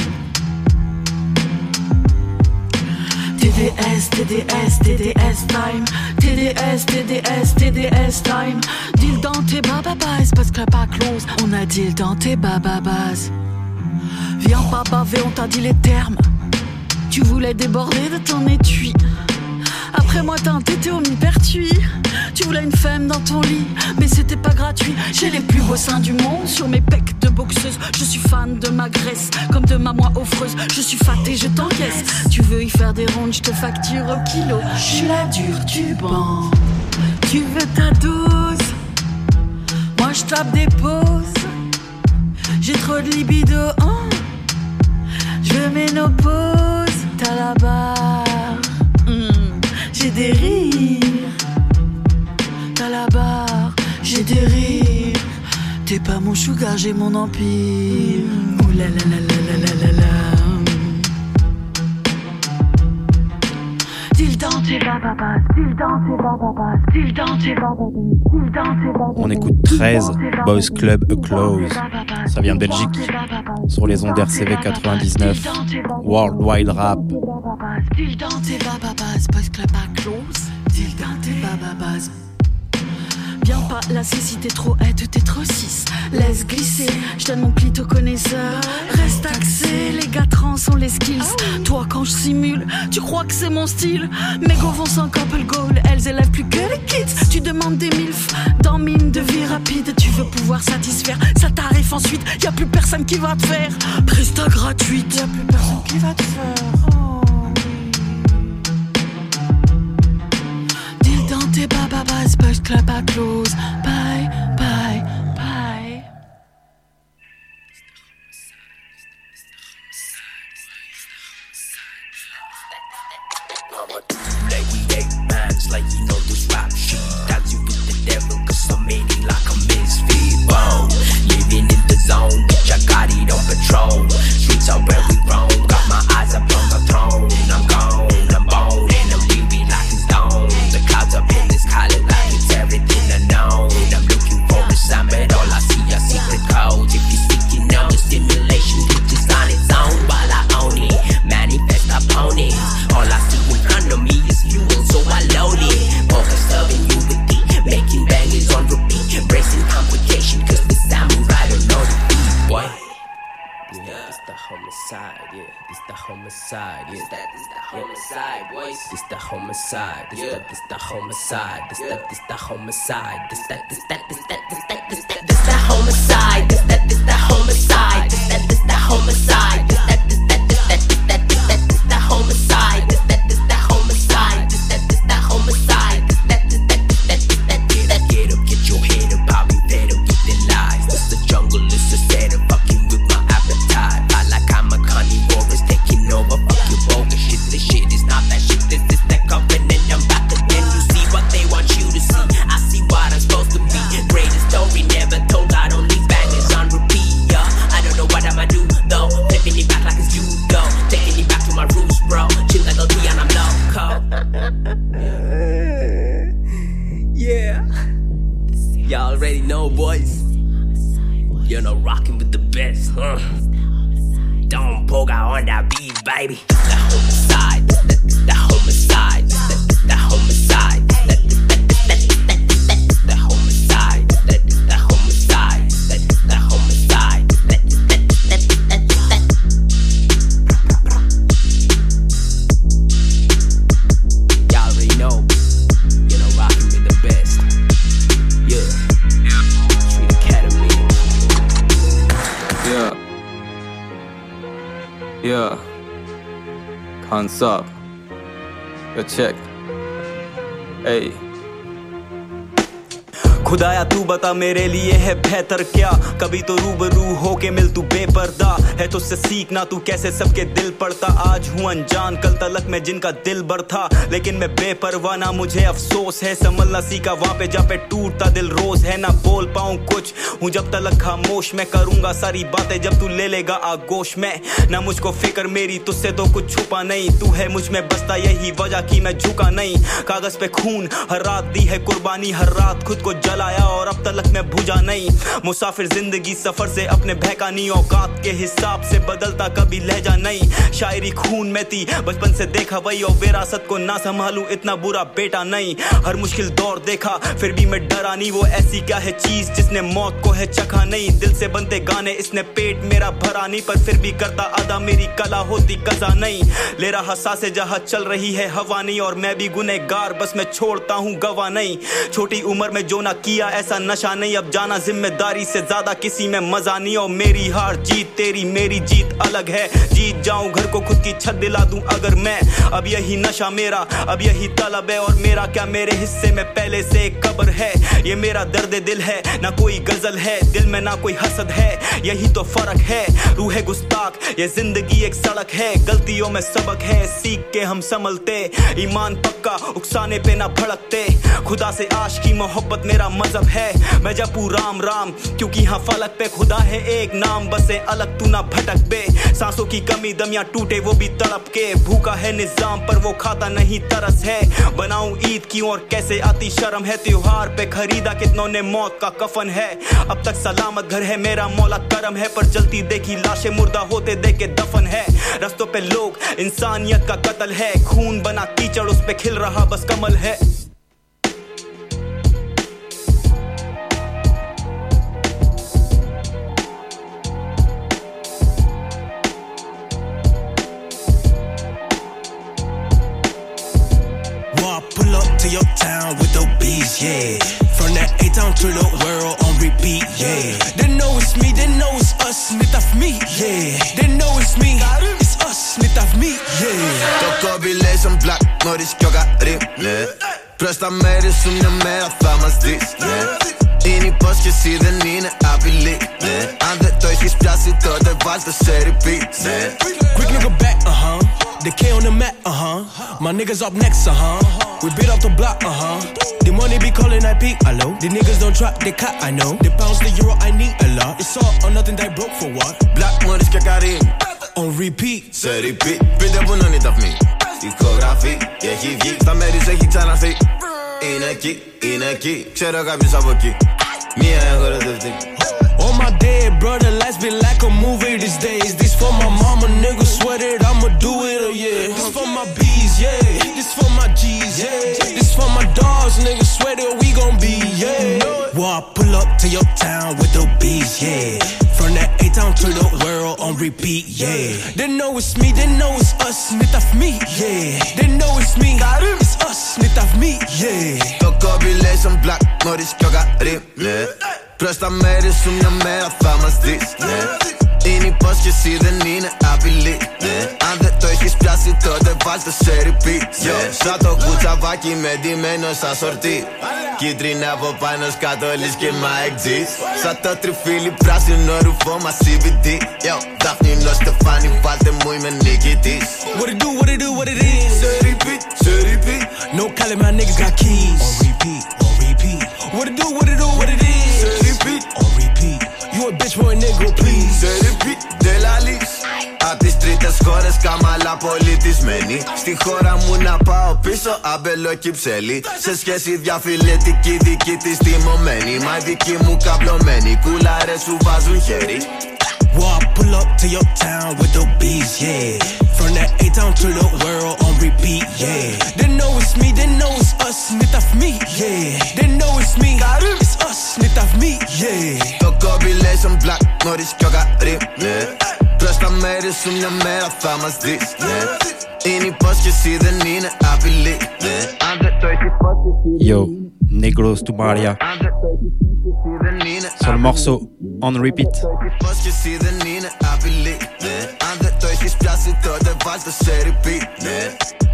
T D S, T D S, T D S time. T D S, T D S, T D S time. Deal dans tes bababas, parce que pas close. On a deal dans tes bababas. Viens pas baver, on t'a dit les termes. Tu voulais déborder de ton étui. Après moi t'as un tété au mi-pertuis. Tu voulais une femme dans ton lit, mais c'était pas gratuit. J'ai les plus beaux seins du monde sur mes pecs de boxeuse. Je suis fan de ma graisse, comme de ma moi offreuse. Je suis fat et je t'encaisse. Tu veux y faire des rondes, je te facture au kilo. Je suis la dure du banc. Tu veux ta dose, moi je tape des pauses. J'ai trop de libido, hein. Je veux ménopause. T'as la barre, mmh. J'ai des rires. T'as la barre, j'ai des rires. T'es pas mon sugar, j'ai mon empire. Ouh là là là là là là là. Deal dans tes bababas, deal dans tes bababas, deal dans tes bababas, deal dans tes bababas. On écoute treize, Boys Club A Close. Ça vient de Belgique, sur les ondes R C V quatre-vingt-dix-neuf, Worldwide Rap. Deal dans tes bababas, Boys Club A Close. Deal dans tes bababas. Viens pas lasser si t'es trop haide, t'es trop cis. Laisse glisser, je donne mon clito connaisseur. Reste axé, les gars trans ont les skills. Toi quand je simule, tu crois que c'est mon style. Mes go vont sans couple goal, elles élèvent plus que les kids. Tu demandes des milfs, dans mine de vie rapide. Tu veux pouvoir satisfaire, ça t'arrive ensuite. Y'a plus personne qui va te faire Presta gratuite. Y'a plus personne qui va te faire oh. Deal dans tes bababas, Boys Club A Close. Bye, bye, bye. Like we eight minds, like you know this rap shit. Got you with the devil, cause I'm made it like a misfit. Whoa, living in the zone, bitch, I got it on patrol. Streets are where we roam, got my eyes up on the throne. I'm gone, I'm bone, and I'm weary like it's gone. homicide, yeah. This the homicide, yeah. This that, this the homicide, boys. This the homicide, this yeah. the, this the homicide, this yeah. the, this the homicide, this that, this that, this that, this that, this that, this the homicide, this that, this the homicide, this that, this the homicide, this that, this that, this that, this that, this that, this the homicide, this that, this the homicide, this that, this the homicide, this that, this that, this that, this that, this that. Get up, get your head up, I'll be fed up with the lies. This the jungle, it's a set of fucking with my appetite. I like I'm a carnivore, it's taking over. Fuck your bogus shit, this shit is not that shit. This is the covenant, I'm back again. You see what they want you to see. I see what I'm supposed to be. Greatest story never told. I don't leave bangers on repeat. Yeah, I don't know what I'ma do though. Flipping it back like it's judo, taking it back to my roots, bro. Chill like a T and I'm loco. Yeah, y'all already know, boys. You're not rocking with the best, huh? Don't poke out on that beat, baby. This the homicide, this the, this the homicide, this the, this the homicide, this the, this the, this the, this the, this the, this the homicide, this the, this the homicide, this the, this the homicide, this the, this the, this the, this the, this the. Y'all already know, you're not rocking with the best. Yeah, Street Academy. Yeah. Yeah, hands up. Yo, check. Hey. खुदाया तू बता मेरे लिए है बेहतर क्या कभी तो रूबरू होके मिल तू बेपर्दा है तुझसे सीखना तू कैसे सबके दिल पड़ता आज हूँ अनजान कल तलक में जिनका दिल बर था लेकिन मैं बेपरवाह ना मुझे अफसोस है संभलना सीखा वहाँ पे जहाँ पे टूटता दिल रोज है ना बोल पाऊँ कुछ हूँ जब तलक खामोश मैं करूँगा सारी बातें जब तू ले लेगा आगोश में ना मुझको फिक्र मेरी तुझसे तो कुछ छुपा नहीं तू है मुझ में बसता यही वजह की मैं झुका नहीं कागज पे खून हर रात दी है कुर्बानी हर रात खुद को जलाया और अब तलक में भुजा नहीं मुसाफिर जिंदगी सफर से अपने बहकानी औकात के हिसाब से बदलता कभी लहजा नहीं शायरी खून में थी बचपन से देखा वही और विरासत को ना संभालूं इतना बुरा बेटा नहीं हर मुश्किल दौर देखा फिर भी मैं डरा नहीं वो ऐसी क्या है चीज जिसने मौत को है चखा नहीं दिल से बनते गाने इसने पेट मेरा भरा नहीं पर फिर भी करता अदा मेरी कला होती कजा नहीं ले रहा सांसें जहां चल रही है हवा नहीं और मैं भी गुनहगार बस मैं छोड़ता हूं गवाह नहीं छोटी उम्र में जो ना किया ऐसा नशा नहीं अब जाना जिम्मेदारी से ज्यादा किसी में मजा नहीं और मेरी हार जीत तेरी मेरी जीत अलग है जीत जाऊं घर को खुद की छत दिला दूं अगर मैं अब यही नशा मेरा अब यही तलब है और मेरा क्या मेरे हिस्से में पहले से एक कब्र है ये मेरा दर्द दिल है ना कोई गजल है दिल में ना कोई हसद है यही तो फर्क है रूह है गुस्ताख ये जिंदगी एक सड़क है गलतियों में सबक है सीख के हम संभलते ईमान पक्का उकसाने पे ना भड़कते खुदा से आश की मोहब्बत मेरा मजहब है मैं जपू राम राम क्योंकि हाँ फलक पे खुदा है एक नाम बसे अलग तू ना भटक बे सांसों की कमी दमियां टूटे वो भी तड़प के भूखा है निजाम पर वो खाता नहीं तरस है बनाऊं ईद की और कैसे आती शर्म है त्योहार पे खरीदा कितनों ने मौत का कफन है अब तक सलामत घर है मेरा मौला करम है पर जलती देखी लाशें मुर्दा होते देख के दफन है रस्तों पे लोग इंसानियत का कत्ल है खून बना कीचड़ उस पे खिल रहा बस कमल है Pull up to your town with the beats, yeah. From that A-town to the world on repeat, yeah. They know it's me, they know it's us, niet af me, yeah. They know it's me, it's us, niet af me, yeah. Tocco bileis en blak, maar is kjoga rimle. Presta mere som je mer famas dis, yeah. In die bosje zie de nine abilik, yeah. Aan de thuis is plassie tot de wals de serie beat, yeah. Quick nigga back, uh-huh. The K on the mat, uh-huh. My niggas up next, uh-huh. We beat up the block, uh-huh. The money be calling, I peak, hello. The niggas don't trap, they cut, I know. The pounds, the euro, I need a lot. It's all or nothing, that broke for what? Black money, skakarim. On repeat. Se repeat, pide bună niet af me. Discografie, e hivie. Sta meri se hitana se. Inaki, inaki. Ξέρω κάποιος από εκεί. Μία εγωρετευτή. On my dead brother, life's been like a movie these days. This for my mama, nigga, swear it, I'ma do it, oh yeah. This for my B's, yeah. This for my G's, yeah. This for my dogs, nigga, swear that we gon' be, yeah. Well, I pull up to your town with the B's, yeah. From the A-Town to the world on repeat, yeah. They know it's me, they know it's us, niet af me, yeah. They know it's me, it's us, niet af me, yeah. Tocco bilhete en black, maar is joga ritme. Prosta mere sumna me a fama stis, yeah. Ini poske si dhe nine apilit, yeah. Ande to ishis plasi to dhe val të se repeat, yeah. Sa to kuqa vaki me di meno sa sorti. Kitrin apo panos katolis ke ma exist. Sa to trifili prasin në rufo ma C B D. Yo, Daphne no Stefani falte muj me Nikitis. What it do, what it do, what it is. Se repeat, se repeat. No calling my niggas got keys. On repeat, on repeat. What it do, what it do, what it is. Se repeat, on repeat. You a bitch for a nigga, please. Se repeat, de la lis. Απ' τις τρίτες χώρες καμάλα πολιτισμένοι. Στη χώρα μου να πάω πίσω αμπελό κυψέλη. Σε σχέση διαφυλετική δική της τιμωμένη. Μα δική μου καπλωμένη. Κουλάρες σου βάζουν χέρι. Well, I pull up to your town with the bees, yeah. From the A-Town to the world on repeat, yeah. They know it's me, they know it's us, niet af me, yeah. They know it's me, it's us, niet af me, yeah. Tocco bilhete en black, Norris joga ritme. Prosta mere sumna mera θα μας δεις, yeah. Είναι υπόσχεση δεν είναι απειλή, yeah. Αν δεν το έχεις υπόσχεση. Yo, Negros to Maria. Sur le morceau On Repeat. Υπόσχεση δεν είναι απειλή, yeah. Αν δεν το έχεις πιάσει τότε βάλ' το σε repeat, yeah.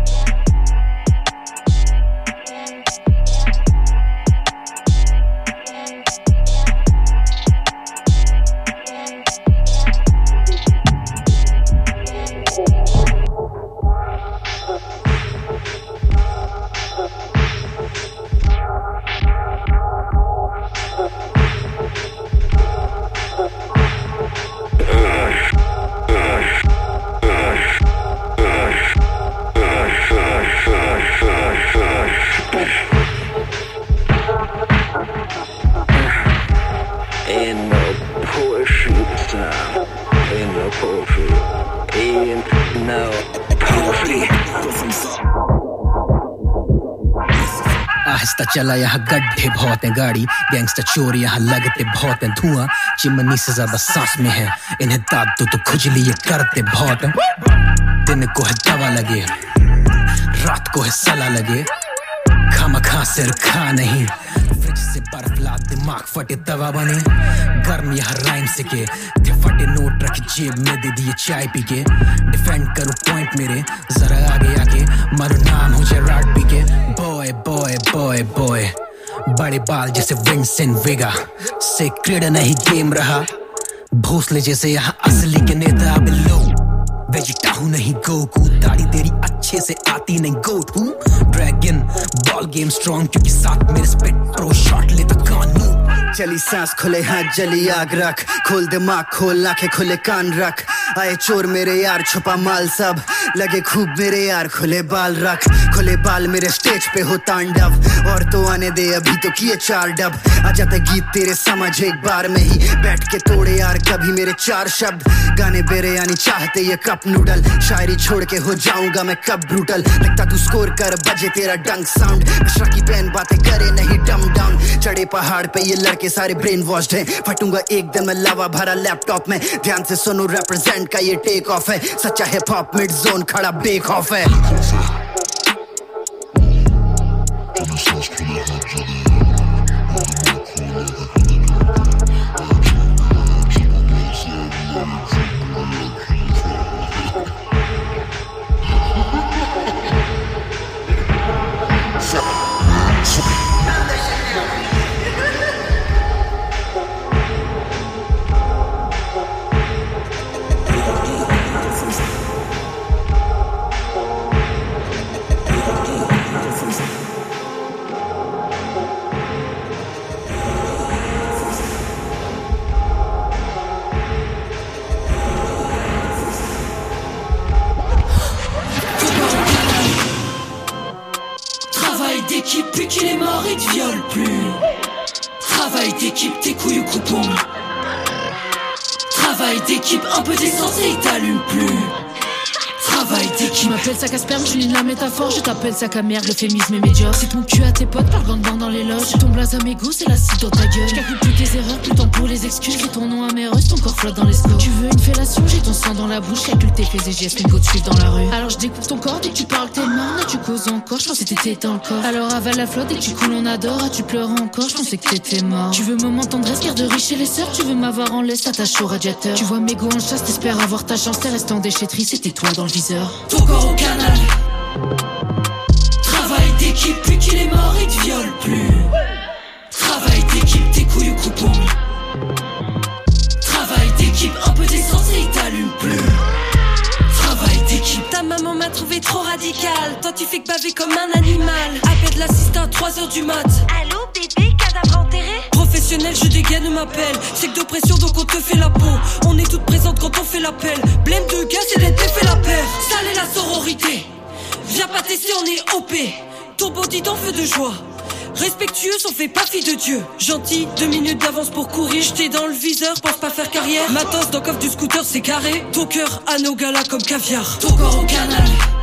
आहिस्ता चला यहाँ गड्ढे बहुत हैं गाड़ी गैंगस्टर चोर यहाँ लगते बहुत हैं धुआं चिमनी से ज्यादा सांस में है इन्हें दाद दो तो खुजली ये करते बहुत हैं दिन को है दवा लगे रात को है सला लगे खामा खा सिर खा नहीं फ्रिज से बर्फ ला दिमाग फटे तवा बने गर्म यहाँ राइम से के थे फटे नोट रखे जेब में दे दिए चाय पी के डिफेंड करो पॉइंट मेरे जरा आगे आके मारो नाम हो जाए राट पी के बॉय बॉय बॉय बॉय बड़े बाल जैसे विंसेंट वेगा सेक्रेड नहीं गेम रहा भोसले जैसे यहाँ असली के नेता बिल्लो वेजिटा हूँ नहीं गोकू दाढ़ी तेरी अच्छे से आती नहीं गोटू ड्रैगन बॉल गेम स्ट्रॉन्ग क्योंकि साथ मेरे स्पिट प्रो शॉट लेता कानू चली सांस खुले हाथ जली आग रख खोल दिमाग खोल आंखें खुले कान रख आए चोर मेरे यार छुपा माल सब लगे खूब मेरे यार खुले बाल रख खुले बाल मेरे स्टेज पे हो तांडव और तो आने दे अभी तो किए चार डब आ जाते गीत तेरे समझ एक बार में ही बैठ के तोड़े यार कभी मेरे चार शब्द गाने बेरे यानी चाहते ये कप नूडल शायरी छोड़ के हो जाऊंगा मैं कब ब्रूटल लगता तू स्कोर कर बजे तेरा डंक साउंड मिश्रा की बहन बातें करे नहीं डम डाउन चढ़े पहाड़ पे ये लड़के सारे ब्रेन वॉश्ड हैं फटूंगा एक दिन में लावा भरा लैपटॉप में ध्यान से सुनो रिप्रेजेंट का ये टेक ऑफ है सच्चा हिप हॉप मिड जोन खड़ा बेक ऑफ है d'équipe, plus qu'il est mort, il te viole plus. Travail d'équipe, tes couilles au coupon. Travail d'équipe, un peu d'essence et il t'allume plus. Travail d'équipe. Tu m'appelles sac à sperme, je lis la métaphore. Je t'appelle sac à merde, l'euphémisme est médiocre. C'est ton cul à tes potes, parle gang dans les loges. Tu ton blaze à mes goûts, c'est l'acide dans ta gueule. Je calcule plus tes erreurs, plus temps pour les excuses. J'ai ton nom à mes russes, ton corps flotte dans les scores. Tu veux une fellation, j'ai ton sang dans la bouche. Calcule tes faits et gestes, une go te suivre dans la rue. Alors je découpe ton corps dès que tu parles, t'es mort. Là tu causes encore, je pensais que t'étais dans le corps. Alors avale la flotte dès que tu coules, on adore. Ah tu pleures encore, je pensais que t'étais mort. Tu veux moment tendresse, garderie chez les sœurs. Tu veux m'avoir en laisse, t'attache au radiateur. Tu vois mes go en chasse, t'espères avoir ta chance. T'es resté en déchetterie, c'était toi dans le viseur. Ton corps au canal. Travail d'équipe, plus qu'il est mort, il te viole plus. Travail d'équipe, tes couilles au coupon. Travail d'équipe, un peu d'essence et il t'allume plus. Travail d'équipe. Ta maman m'a trouvé trop radical. Toi tu fais que baver comme un animal. Appelle l'assistant à trois heures du mat. Allô bébé, cadavre enterré. Professionnel, je dégaine m'appelle. C'est que d'oppression donc on te fait la peau. On est toutes présentes quand on fait l'appel. Blême de gars, c'est d'être fait la paire. Sale est la sororité. Viens pas tester, on est O P. Ton bandit en feu de joie. Respectueux, on fait pas fi de Dieu. Gentil, deux minutes d'avance pour courir. J'étais dans le viseur, pense pas faire carrière. Matos dans le coffre du scooter, c'est carré. Ton cœur à nos galas comme caviar. Ton corps au canal.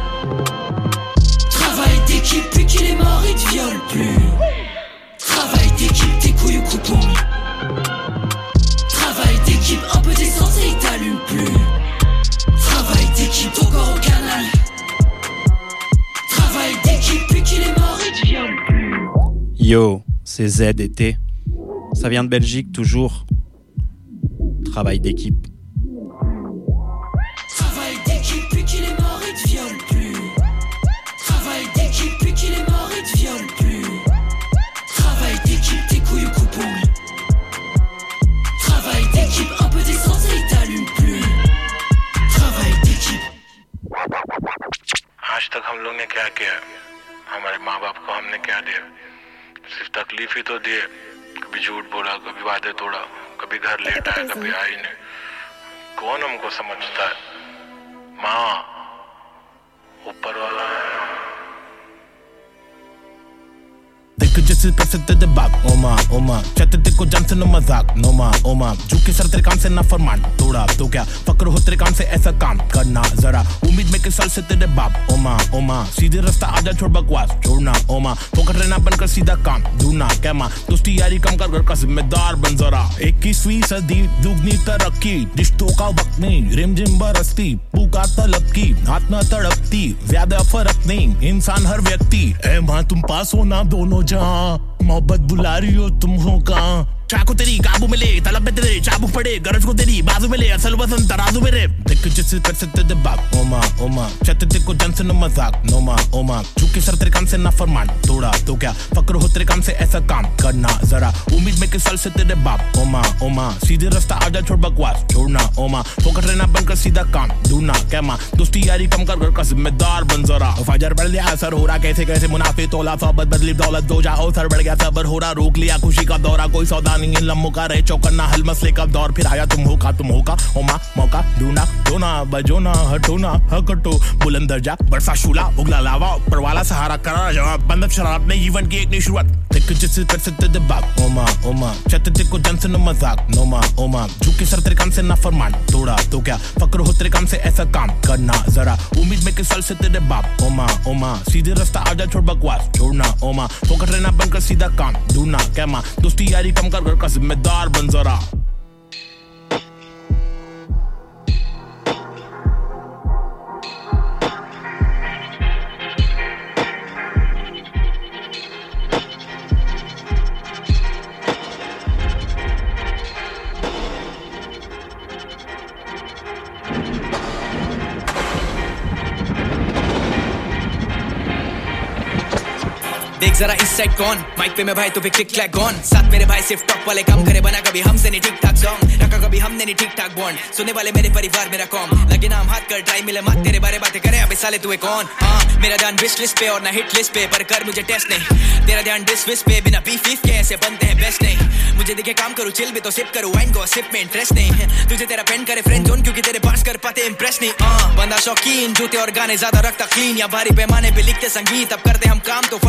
Travail d'équipe, puis qu'il est mort, il te viole plus. Travail d'équipe, tes couilles au coupon. Travail d'équipe, un peu d'essence et il t'allume plus. Travail d'équipe, ton corps au canal. Travail d'équipe, puis qu'il est mort, il te viole plus. Yo, c'est Z et T. Ça vient de Belgique toujours. Travail d'équipe. Travail d'équipe, puis qu'il est mort, il te viole plus. Travail d'équipe, puis qu'il est mort, il te viole plus. Travail d'équipe, tes couilles au coupon. Travail d'équipe, un peu d'essence et il t'allume plus. Travail d'équipe. आज तक हम लोग ने क्या किया? हमारे माँ बाप को हमने क्या दिया? सिर्फ तकलीफ ही तो दिए. कभी झूठ बोला, कभी वादे तोड़ा, कभी घर लेट आया, कभी आई नहीं. कौन हमको समझता है? माँ, ऊपर वाला है. देख जैसे पैसे तेरे बाप ओमा ओमा चाहते तेरे को जान से न मजाक नोमा ओमा झुके सर तेरे काम से ना फरमान तोड़ा तो क्या फक्र हो तेरे काम से ऐसा काम करना जरा उम्मीद में के साल से तेरे बाप ओमा ओमा सीधे रास्ता आजा छोड़ बकवास छोड़ना ओमा फोकट रहना बनकर सीधा काम ढूंढना क्या माँ दोस्ती यारी कम कर घर का जिम्मेदार बन जरा इक्कीसवीं सदी दुगनी तरक्की रिश्तों का वक्त नहीं रिमझिम बरसती पुकार तलब की हाथ न तड़पती ज्यादा फर्क नहीं इंसान हर व्यक्ति ए माँ तुम पास हो ना दोनों जहां मोहब्बत बुला रही हो तुम हो कहां चाकू तेरी काबू में ले तलब में तेरे चाबू पड़े गरज को तेरी बाजू में ले असल वसन तराजू में रे देख जैसे कर सकते थे बाप ओमा ओमा चाहते थे को जन से न मजाक नोमा ओमा चूके सर तेरे काम से ना फरमान तोड़ा तो क्या फक्र हो तेरे काम से ऐसा काम करना जरा उम्मीद में के साल से तेरे बाप ओमा ओमा सीधे रास्ता आजा छोड़ बकवास छोड़ना ओमा फोकट रहना बनकर सीधा काम ढूंढना क्या माँ दोस्ती यारी कम कर घर का जिम्मेदार बन जरा फजर बढ़ लिया असर हो रहा कैसे कैसे मुनाफे तोला सोबत बदली दौलत दो जाओ सर बढ़ गया सबर हो रहा रोक लिया खुशी का दौरा कोई सौदा नहीं इन लम्बों का रहे चौकन्ना हल मसले का दौर फिर आया तुम हो का तुम हो का ओमा मौका ढूंढना दोना बजोना हटोना हकटो बुलंद दर्जा बरसा शूला उगला लावा ऊपर वाला सहारा करा जवाब बंद शराब ने जीवन की एक नई शुरुआत देख जिससे कर सकते थे बाप ओमा ओमा चाहते थे को जन से न मजाक नोमा ओमा झुके सर तेरे काम से ना फरमान तोड़ा तो क्या फक्र हो तेरे काम से ऐसा काम करना जरा उम्मीद में के साल से तेरे बाप ओमा ओमा सीधे रास्ता आजा छोड़ बकवास छोड़ना ओमा फोकट रहना बनकर सीधा काम ढूंढना क्या माँ दोस्ती यारी कम कर घर का जिम्मेदार बन जरा देख जरा इस साइड कौन माइक पे मैं भाई तो भी क्लिक क्लैक गॉन साथ मेरे भाई सिर्फ टॉप वाले काम करे बना कभी हमसे नहीं ठीक ठाक सॉन्ग रखा कभी हमने नहीं ठीक ठाक बॉन्ड सुनने वाले मेरे परिवार मेरा कॉम लगे नाम हाथ कर ट्राई मिले मत तेरे बारे बातें करे अबे साले तू कौन हाँ मेरा ध्यान विश लिस्ट पे और ना हिट लिस्ट पे पर कर मुझे टेस्ट नहीं तेरा ध्यान डिस विस पे बिना बीफ बीफ के ऐसे बनते हैं बेस्ट नहीं मुझे दिखे काम करूँ चिल भी तो सिप करूँ वाइन को सिप में इंटरेस्ट नहीं तुझे तेरा फ्रेंड करे फ्रेंड जोन क्योंकि तेरे पास कर पाते इंप्रेस नहीं हाँ बंदा शौकीन जूते और गाने ज्यादा रखता क्लीन या भारी पैमाने पे लिखते संगीत अब करते हम काम तो फटे रसीद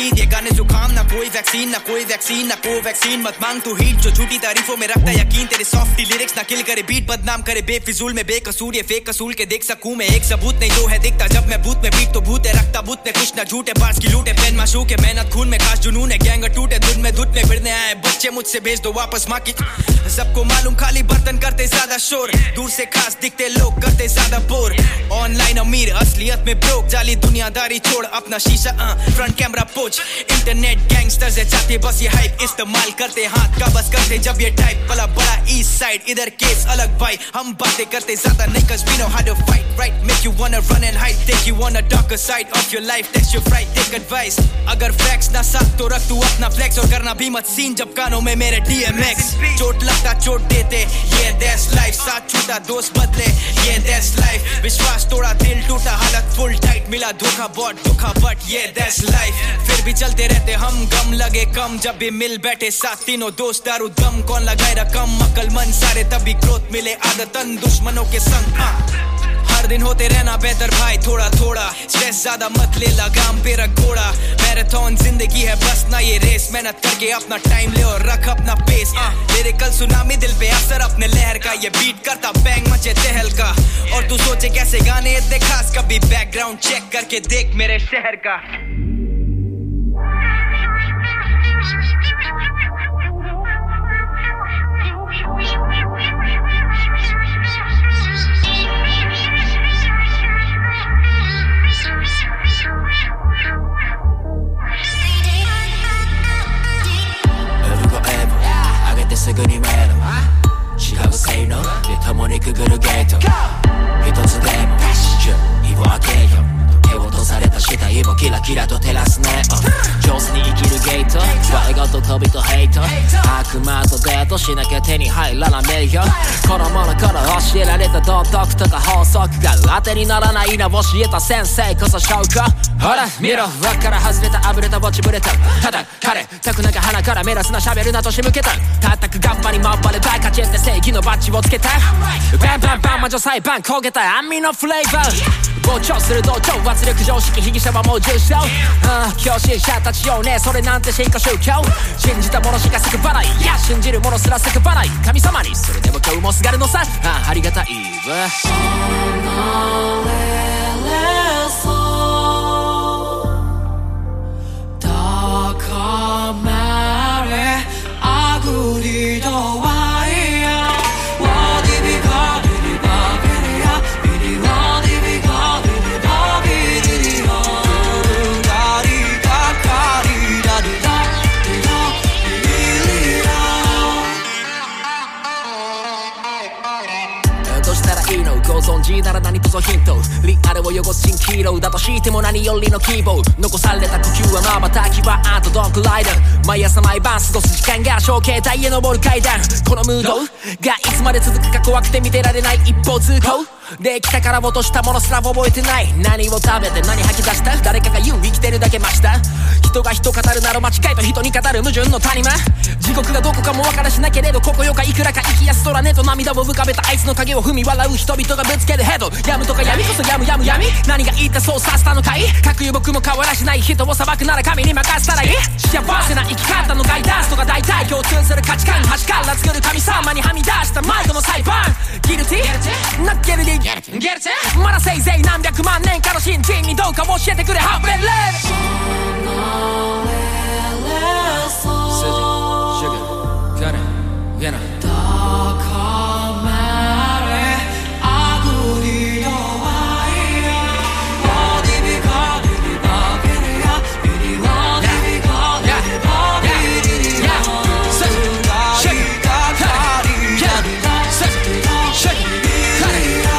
उम्मीद ये गाने जुकाम ना कोई वैक्सीन ना कोई वैक्सीन ना कोई वैक्सीन मत मांग तू हीट जो झूठी तारीफों में रखता यकीन तेरे सॉफ्टी लिरिक्स ना किल करे बीट बदनाम करे बेफिजूल में बेकसूर ये फेक कसूल के देख सकूं मैं एक सबूत नहीं जो है दिखता जब मैं भूत में बीट तो भूत है रखता भूत में कुछ ना झूठे बार्स की लूटे पेन माशूक है मेहनत खून में खास जुनून है गैंग टूटे धुन में धुत में फिरने आए बच्चे मुझसे भेज दो वापस माँ की सबको मालूम खाली बर्तन करते ज्यादा शोर दूर से खास दिखते लोग करते ज्यादा बोर ऑनलाइन अमीर असलियत में ब्रोक जाली दुनियादारी छोड़ अपना शीशा फ्रंट कैमरा पोच इंटरनेट गैंगस्टर्स है चाहते बस ये हाइप इस्तेमाल करते हाथ का बस करते जब ये टाइप वाला बड़ा ईस्ट साइड इधर केस अलग भाई हम बातें करते ज्यादा नहीं cause we know how to fight right make you wanna run and hide take you on a darker side of your life that's your fright take advice अगर facts ना साथ तो रख तू अपना flex और करना भी मत सीन जब कानों में मेरे D M X चोट लगता चोट देते yeah that's life साथ छूटा दोस्त बदले yeah that's life विश्वास तोड़ा दिल टूटा हालत full tight मिला धोखा बहुत धोखा but yeah that's life फिर भी चलते रहते हम गम लगे कम जब भी मिल बैठे साथ तीनों दोस्त दारू दम कौन लगाए रकम अकलमंद सारे तभी ग्रोथ मिले आदतन दुश्मनों के संग हर दिन होते रहना बेहतर भाई थोड़ा थोड़ा स्ट्रेस ज्यादा मत ले लगाम पे रख घोड़ा मैराथन जिंदगी है बस ना ये रेस मेहनत करके अपना टाइम ले और रख अपना पेस मेरे कल सुनामी दिल पे असर अपने लहर का ये बीट करता बैंग मचे तहल का और तू सोचे कैसे गाने इतने खास कभी बैकग्राउंड चेक करके देख मेरे शहर काすぐに迷う違う性能で共にくぐるゲート一つでも火を開けよ手を落とされた死体をキラキラと照らすね上手に生きるゲート笑顔と飛びとヘイト悪魔とデートしなきゃ手に入らない名誉子供の頃教えられた道徳とか法則が当てにならないな教えた先生こそ証拠ほら見ろ輪から外れたあぶれたぼちぶれた叩かれたくなきゃ鼻から目立つな喋るなと仕向けた叩く頑張り回れバカチェって正義のバッジをつけたバンバンバン魔女裁判焦げた網のフレーバー膨張する同調圧力常識被疑者はもう重症教師者たちよねそれなんて進化宗教信じた者しか救払いいや信じる者すら救払い神様にそれでも今日もすがるのさあありがたいわ高まれあぐりどわいやわディビカディリバビリヤビリワディビカディリバビリリヤダリカカリダリダリダビリヤどうしたらいいのご存知なら何とぞヒントリアルを汚す蜃気楼だとしても何よりの希望残された呼吸はまばたきはあとどんくらいだ毎朝毎晩過ごす時間が小形態へ登る階段このムードがいつまで続くか怖くて見てられない一方通行できたから落としたものすら覚えてない何を食べて何吐き出した誰かが言う生きてるだけました人が人語るなら間違いと人に語る矛盾の谷間地獄がどこかも分からしなけれどここよかいくらか生きやす空ねと涙を浮かべたあいつの影を踏み笑う人々がぶつけるヘッドやむとか闇こそやむやむ闇何が言ったそうさせたのかいかくいう僕も変わらしない人を裁くなら神に任せたらいい幸せな生き方のガイダンスとか大体共通する価値観端から作る神様にはみ出したマイクの裁判ギルティなけるでまだせいぜい何百万年かの新人にどうか教えてくれ How it live Sugar, got it, get it高まれあぐりのワイヤワディビカディビバビリヤビリワディビカディビバビリヤセズダリカカリヤディダセズダシェキビリヤ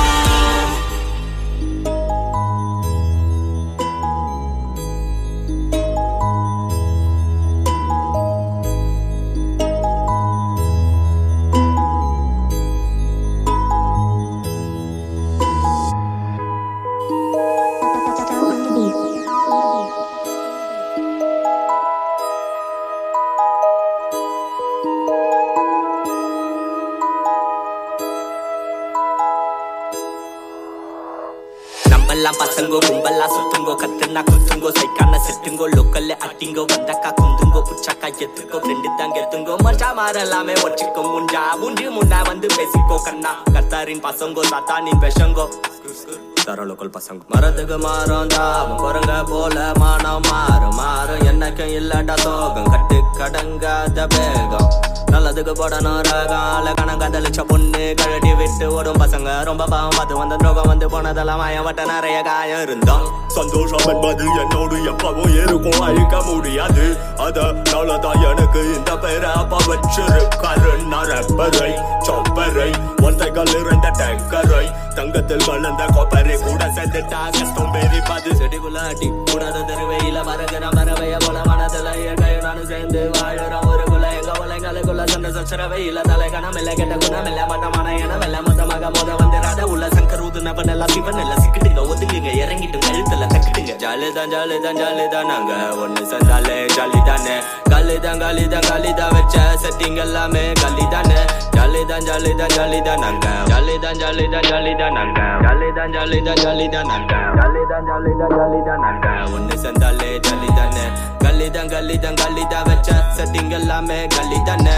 இப்பெல்லாம் பசங்கோ கும்பெல்லாம் சுத்துங்கோ கத்துனா குத்துங்கோ சைக்கான செட்டுங்கோ லோக்கல்ல அட்டிங்கோ வந்தக்கா குந்துங்கோ புச்சக்கா எத்துக்கோ ஃப்ரெண்டு தான் கெத்துங்கோ மச்சா மாறலாமே ஒச்சிக்கோ முஞ்சா முஞ்சி முன்னா வந்து பேசிக்கோ கண்ணா கர்த்தாரின் பசங்கோ சாத்தானின் விஷங்கோ தர லோக்கல் பசங்க மரத்துக்கு மாறந்தா குரங்க போல மானம் மாறு மாறும் என்னக்கும் இல்லடா சோகம் கட்டு கடங்காத வேகம் நல்லதுக்கு போடணும் ரகால கணக்கதளிச்ச பொண்ணு கழட்டி விட்டு ஓடும் பசங்க ரொம்ப பாவம் பார்த்து வந்த துரோகம் வந்து போனதெல்லாம் மாயம் வட்ட நிறைய காயம் இருந்தோம் சந்தோஷம் என்பது என்னோடு எப்பவும் இருக்கும் அழிக்க முடியாது அதனாலதான் எனக்கு இந்த பேரை அப்பா வச்சிருக்காரு நரப்பறை சொப்பறை ஒன்றைகள் இருந்த டேங்கரை தங்கத்தில் வளர்ந்த கொப்பரை கூட சேர்ந்துட்டா கஷ்டம் பேரி பாது செடிக்குள்ள அட்டி கூடாத தெருவையில மறக்கிற மரவைய போல மனதுல கையும் நானும் சேர்ந்து வாழுறோம் ஊருக்குள்ள எங்க உலகளுக்குள்ள சண்டை சச்சரவையில தலை கணம் இல்ல கெட்ட குணம் இல்ல மட்டமான இனம் இல்ல மொத்தமாக மோத வந்துடாத உள்ள சங்கர் ஊதுனப்ப நல்லா சிவன் இல்ல சிக்கிட்டுங்க ஒதுக்குங்க இறங்கிட்டு கழுத்துல தக்கிட்டுங்க ஜாலிதான் ஜாலிதான் ஜாலிதான் நாங்க ஒண்ணு சேர்ந்தாலே ஜாலிதானே காலிதான் காலிதான் காலிதான் வச்ச செட்டிங் எல்லாமே காலிதானே ஜாலிதான் ஜாலிதான் ஜாலிதான் நாங்க ஜாலிதான் ஜாலிதான் ஜாலிதான் நாங்க ஜாலிதான் ஜாலிதான் ஜாலிதான் நாங்க ஜாலிதான் ஜாலிதான் ஜாலிதான் நாங்க ஒண்ணு சேர்ந்தாலே ஜாலிதானே காலிதான் காலிதான் காலிதான் வச்ச செட்டிங் எல்லாமே காலிதானே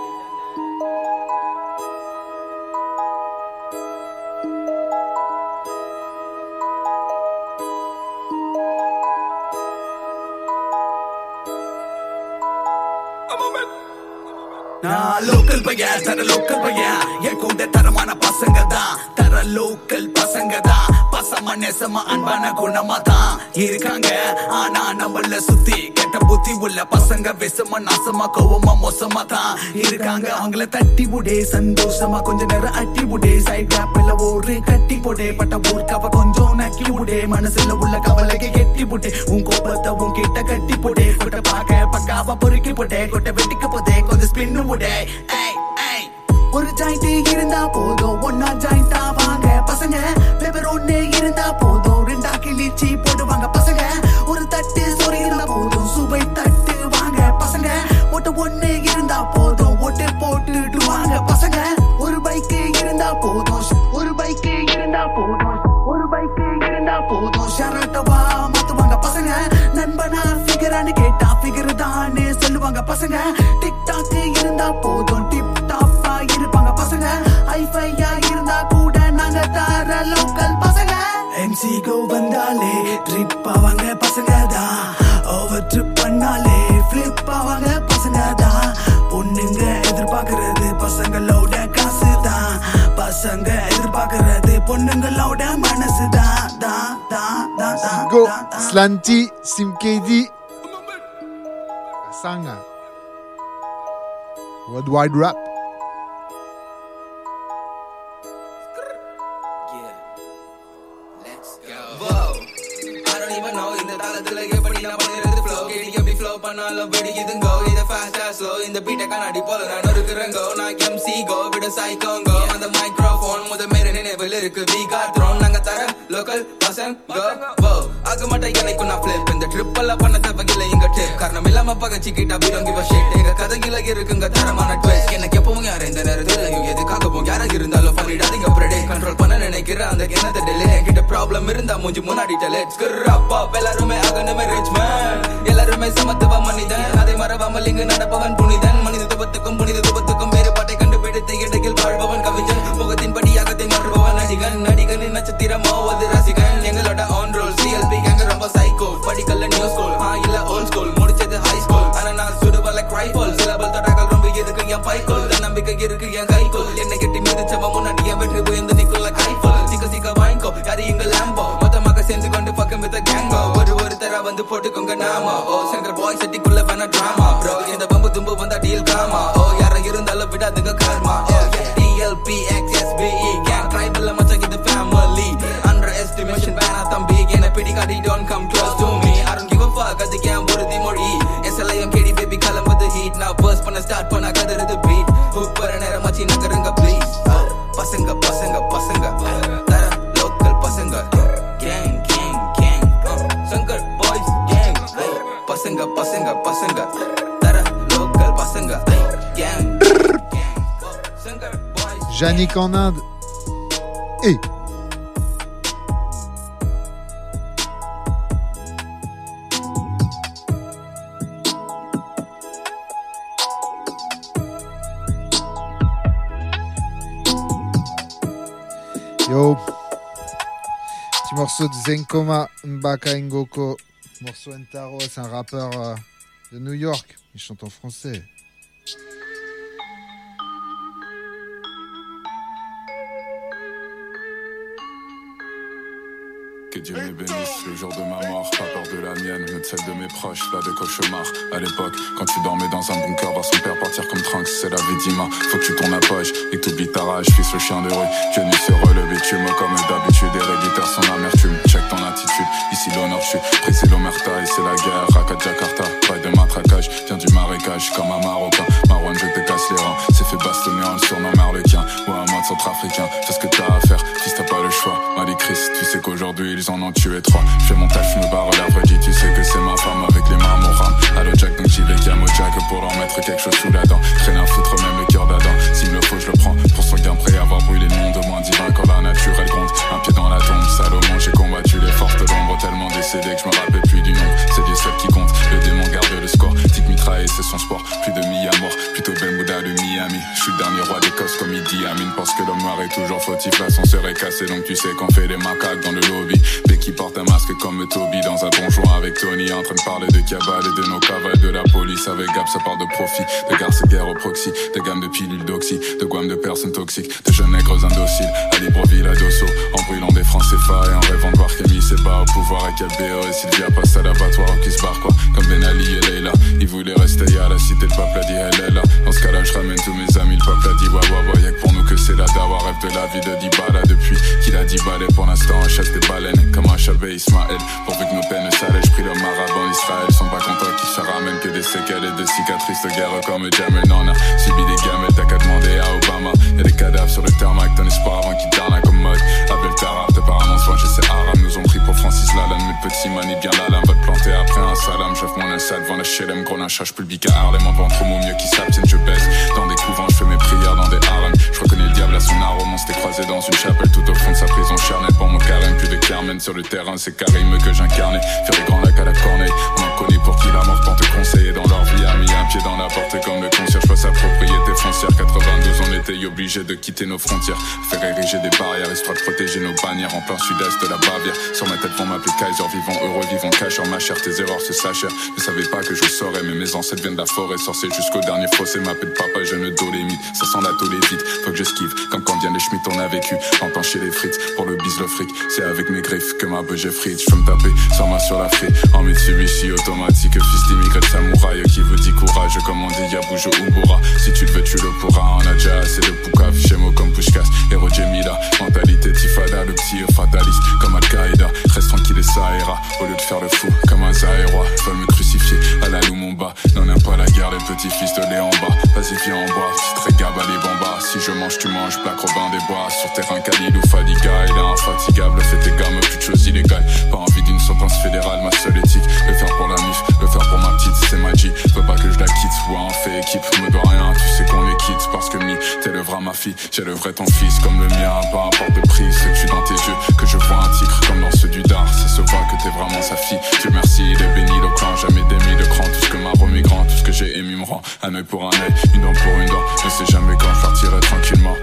நான் லோக்கல் பையன் தர லோக்கல் பையன் என் கூட தரமான பசங்க தான் தர லோக்கல் பசங்க தான் பசமா நெசமா அன்பான குணமா தான் இருக்காங்க ஆனா நம்மள சுத்தி கெட்ட புத்தி உள்ள பசங்க விஷமா நாசமா கோவமா மோசமா தான் இருக்காங்க அவங்கள தட்டி விடே சந்தோஷமா கொஞ்ச நேரம் அட்டி விடே சைட் கேப்ல ஒரு கட்டி போடே பட்ட ஊர்க்காவ கொஞ்சம் நக்கி விடே மனசுல உள்ள கவலைக்கு கெட்டி போட்டே உன் கோபத்தை உன் கிட்ட கட்டி போடே கொட்ட பாக்க பக்காவ பொறுக்கி போட்டே கொட்ட வெட்டிக்க போதே கொஞ்சம் ஸ்பின்னு போடே ஒரு ஜாயிண்ட் இருந்தா போதும் ஒன்னா ஜாயிண்டா வாங்க பசங்க பேப்பர் ஒண்ணு இருந்தா போதும் ரெண்டா கிழிச்சி போடுவாங்க பசங்க ஒரு தட்டு சோறு இருந்தா போதும் சுவை தட்டு வாங்க பசங்க ஒட்டு ஒண்ணு இருந்தா போதும் ஒட்டு போட்டுட்டு வாங்க பசங்க ஒரு பைக் இருந்தா போதும் ஒரு பைக் இருந்தா போதும் ஒரு பைக் இருந்தா போதும் ஷரட்டவா மாத்துவாங்க பசங்க நண்பனா ஃபிகரான்னு கேட்டா ஃபிகர் தானே சொல்லுவாங்க பசங்க டிக்டாக் இருந்தா போதும் டிப் டாப்பா இருப்பாங்க பசங்க ஐஃபையா இருந்தா கூட நாங்க தர லோக்கல் பசங்க எம்சி கோ வந்தாலே ட்ரிப் ஆவாங்க பசங்க தான் ஓவர் ட்ரிப் பண்ணாலே ஃபிளிப் ஆவாங்க பசங்க தான் பொண்ணுங்க எதிர்பார்க்கறது பசங்களோட காசு தான் பசங்க எதிர்பார்க்கறது பொண்ணுங்களோட மனசு தான் தான் தான் தான் Go Slanty Simkedi Sanga Worldwide Rap பண்ணாலும் வெடிக்குதுங்கோ இத ஃபாஸ்டா ஸ்லோ இந்த பீட்ட கண்ணாடி போல நான் இருக்கிறேங்கோ நான் எம்சி கோ விட சாய்க்கோங்கோ அந்த மைக்ரோஃபோன் முத மேல நினைவில் இருக்கு வி காட் த்ரோன் நாங்க தர லோக்கல் பசங்க வோ ஆக மாட்டேன் எனக்கு நான் ஃபிளிப் இந்த ட்ரிப் எல்லாம் பண்ண தேவையில்லை எங்க ட்ரிப் காரணம் இல்லாம பகச்சிக்கிட்டா விடங்கி வஷேட் எங்க கதையில இருக்குங்க தரமான ட்விஸ்ட் எனக்கு எப்பவும் யாரும் இந்த நேரத்தில் எதுக்காகவும் யாராக இருந்தாலும் பண்ணிடாதீங்க ப்ரெடே கண்ட்ரோல் பண்ண நினைக்கிற அந்த என்னது டெலே என்கிட்ட ப்ராப்ளம் இருந்தா மூஞ்சி முன்னாடி டெலேட் ஸ்கிரப்பா எல்லாருமே ஆகணுமே ரிச் மேன் எல்லாருமே சமத்துவ மனிதன் அதை மறவாமல் இங்கு நடப்பவன் புனிதன் மனித துபத்துக்கும் புனித துபத்துக்கும் வேறுபாட்டை கண்டுபிடித்து இடையில் வாழ்பவன் கவிஞன் முகத்தின் படியாகத்தை மாறுபவன் நடிகன் நடிகனின் நட்சத்திரமோ அது ரசிகன் எங்களோட ஆன் ரோல் சிஎல்பி கேங்க ரொம்ப சைக்கோ படிக்கல நியூ ஸ்கூல் ஆ இல்ல ஓல்ட் ஸ்கூல் முடிச்சது ஹை ஸ்கூல் ஆனா நான் சுடுவல கிரைஃபோல் சிலபல் தொடாக்கள் ரொம்ப இருக்கு என் பைக்கோல் நம்பிக்கை இருக்கு என் கைக்கோல் என்னை கட்டி மிதிச்சவன் முன்னாடி என் வெற்றி உயர்ந்து நிக்குள்ள கைஃபோல் சிக்க சிக்க வாங்கிக்கோ யாரு எங்க லேம்போ மொத்தமாக சேர்ந்து கொண்டு பக்கம் வித்த கேங்கோ ஒரு ஒரு தர வந்து போட்டுக்கோங்க நாம ஓ சென்டர் பாய் செட்டிக்குள்ள வேணா டிராமா ப்ரோ இந்த பம்பு தும்பு வந்தா டீல் காமா ஓ யார இருந்தாலும் விடாதுங்க karma oh DLP XSPE gang tribal மச்சான் இது ஃபேமிலி அண்டர் எஸ்டிமேஷன் வேணா தம்பி என்ன பிடிக்காடி don't come close to me I don't give a fuck அது கேம் உறுதி மொழி எஸ்எல்ஐஎம் கேடி பேபி கிளம்புது ஹீட் நான் பர்ஸ் பண்ண ஸ்டார்ட் பண்ண கதறுது பீட் ஹுக் வர நேரம் மச்சி நகருங்க ப்ளீஸ் பசங்க பசங்க பசங்க தர லோக்கல் பசங்க gang gang gang Shankar boys gang பசங்க பசங்க பசங்க தர லோக்கல் பசங்க gang Shankar boys Yannick en Inde et Petit morceau de Zenkoma Mbaka Ngoko. Morceau Ntaro, c'est un rappeur euh, de New York. Il chante en français. Que Dieu me bénisse le jour de ma mort, pas peur de la mienne, mais de celle de mes proches, là de cauchemar. À l'époque, quand tu dormais dans un bunker, voir son père partir comme Trunks, c'est la vie d'Ima. Faut que tu tournes la page et que t'oublies ta rage, fils le chien de rue. Venu se relever, tu me comme d'habitude, héréditaire sans amertume. Check ton attitude, ici l'honneur, je suis pris l'omerta et c'est la guerre. Raka Jakarta, pas de matraquage, viens du marécage comme un marocain. Marouane, je te casse les reins, c'est fait bastonner en le surnom Marlequin. Ou un mode centrafricain, fais ce que t'as à faire, fils t'as pas le choix. Marie Christ, tu sais qu'aujourd'hui ils en ont tué trois. Je fais mon taf, je me barre la vraie, tu sais que c'est ma femme avec les mains mon rame. Allo Jack, donc j'y vais Camo Jack pour leur mettre quelque chose sous la dent. Traîne à foutre même le cœur d'Adam. S'il me le faut, je le prends pour son gain prêt. Avoir brûlé le monde au moins divin quand la nature elle gronde. Un pied dans la tombe, Salomon, j'ai combattu les fortes d'ombre. Tellement décédé que je me rappelle plus du nom. C'est Dieu seul qui compte, le démon garde le score. Tic mitraille, c'est son sport, plus de mi à mort. Plutôt Bermuda de Miami. Je suis le dernier roi d'Écosse comme Idi Amin. Parce que l'homme noir est toujours fautif, l'ascenseur est cassé. Donc tu sais qu'on fait des macaques dans le lobby. Dès qu'il porte un masque comme Toby dans un donjon avec Tony en train de parler de cabale et de nos cavales de la police avec Gap ça part de profit de garce guerre au proxy de gamme de pilules d'oxy de gomme de personnes toxiques de jeunes nègres indociles à Libreville à Dosso en brûlant des francs C F A et en rêvant de voir Camille s'est bas au pouvoir et qu'elle B O et Sylvia passe à l'abattoir ou qui se barre quoi comme Ben Ali et Leila ils voulaient rester à la cité le peuple a dit elle est là dans ce cas là je ramène tous mes amis le peuple a dit ouais ouais ouais y'a que pour nous que c'est la dawa rêve de la vie de Dybala depuis qu'il a dit balai pour l'instant on chasse des baleines comme un Chabé Ismaël. Pourvu que nos peines s'allègent, pris le marabout Israël. Sont pas contents qu'ils se ramènent que des séquelles et des cicatrices de guerre comme Jamel Nana. Subi des gamelles, t'as qu'à demander à Obama. Y'a des cadavres sur le tarmac, ton espoir avant qu'il t'arnaque comme mode. Abel Tarab, apparemment soin, je sais arabe. Nous ont pris pour Francis Lalanne, mais le petit mani bien la lame va te planter après un salam. J'offre mon inside devant la H L M, gros lynchage public à Harlem. En ventre au mieux qui s'abstiennent, je baisse. Dans des couvents, je fais mes prières dans des harems. Je reconnais le diable à son arôme, on s'était croisé dans une chapelle tout au fond de sa prison charnelle. Pour mon carême, plus de Carmen sur le terrain, c'est Karim que j'incarnais. Faire des grands lacs à la corneille, on en connaît pour qui la mort tente te conseiller dans leur vie. A mis un pied dans la porte comme le concierge face à propriété foncière. quatre-vingt-douze, on était obligés de quitter nos frontières. Faire ériger des barrières, histoire de protéger nos bannières en plein sud-est de la Bavière. Sur ma tête vont m'appeler Kaiser, vivant heureux, vivant cacheur. Ma chère, tes erreurs se sachèrent. Je savais pas que je saurais, mais mes ancêtres viennent de la forêt. Sorcier jusqu'au dernier fossé, m'appelle papa, je ne dolémite. Ça sent la tôle vite, faut que j'esquive. Comme quand vient les Schmitt, on a vécu. Entends chez les frites, pour le bis le fric. C'est avec mes griffes que ma beuge frite. Je peux me taper sans main sur la frite. En Mitsubishi automatique, fils d'immigré de samouraï qui vous dit courage, comme on dit Yabujo Ubura. Si tu le veux, tu le pourras. On a déjà assez de Poucave, Chemo comme Pushkas, Hero Jemila. Mentalité Tifada, le petit fataliste comme Al-Qaïda. Reste tranquille et ça ira. Au lieu de faire le fou comme un Zahérois, veulent me crucifier à la Lumumba. N'en aime pas la guerre, les petits fils de Léon bas. Vas-y, viens en bois, si très gaba les bambas. Si je mange, tu manges, Black Robin des bois. Sur terrain Khalid ou Fadiga, il est infatigable. Fais tes gammes, plus de choses illégales. Pas envie d'une sentence fédérale, ma seule éthique. Le faire pour la mif, le faire pour ma petite, c'est ma G. Veux pas que je la quitte, ouais, on fait équipe. Me dois rien, tu sais qu'on les quitte. Parce que mi, t'élèveras ma fille. J'élèverai ton fils comme le mien, peu importe le prix. C'est que tu dans tes yeux, que je vois un tigre comme dans ceux du Dar. Ça se voit que t'es vraiment sa fille. Dieu merci, il est béni, le clan, jamais démis le cran. Tout ce que m'a remis grand, tout ce que j'ai émis me rend. Un œil pour un œil, une dent pour une dent. Je sais jamais quand je partirai tranquillement.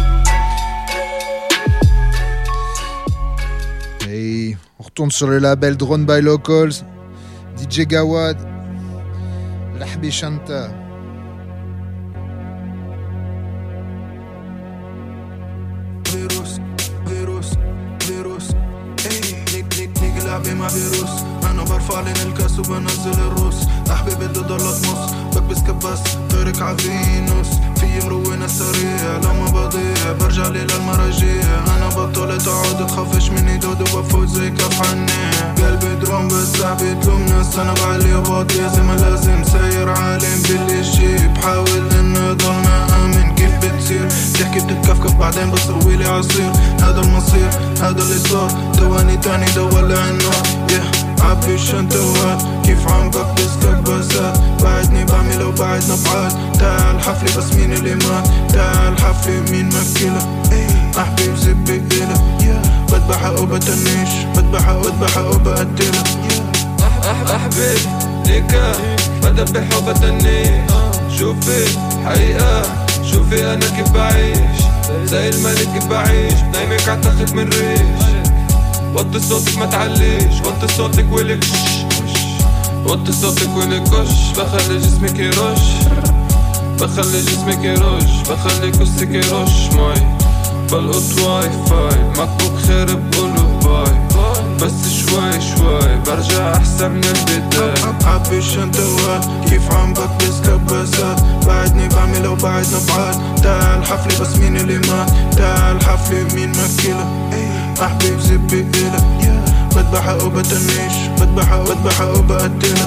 Et on retourne sur le label Drone by Locals, D J Gawad, Lahbi Shanta. فيروس فيروس فيروس اي نيجي لعبي مع فيروس انا برفع لين الكاس وبنزل الروس احبابي ضد الاطمس بكبس كباس غيرك عفينوس في مروينا السريع لما بضيع برجع لي للمراجيع انا بطلت اقعد تخافش مني دود وبفوت زي كف حنيع قلبي درون بس عبيت لومنس انا بعلي باطي زي ما لازم ساير عالم باللي جيب بحاول انه ضل ما امن كيف بتصير تحكي بتتكفكف بعدين بصروي لي عصير هذا المصير هذا اللي صار تواني تاني دولع النار yeah. عبي الشنطوات كيف عم بكبس كباسات بعدني بعمل وبعدنا بعاد تعال حفلي بس مين اللي مات تعال حفلي مين مكيلة احبي وزبي إله بذبحها وبتنيش بذبحها وبذبحها وبقتلها. احبي ليكا بذبحها وبتنيش شوفي حقيقة شوفي انا كيف بعيش زي الملك كيف بعيش نايمك عالتخت من ريش وطي صوتك ما تعليش وطي صوتك ولك وطي صوتك ولك كش بخلي جسمك يرش بخلي جسمك يرش بخلي كسك يرش ماي بلقط واي فاي مكبوك خرب قوله باي بس شوي شوي برجع احسن من البداية عبيش انت واد كيف عم بكبس كباسات بعدني بعمل وبعدنا بعاد تعال حفلي بس مين اللي مات تعال حفلي مين مكيلة احبيب زبي إلك بذبحها وبتنيش بذبحها وبذبحها وبقتلها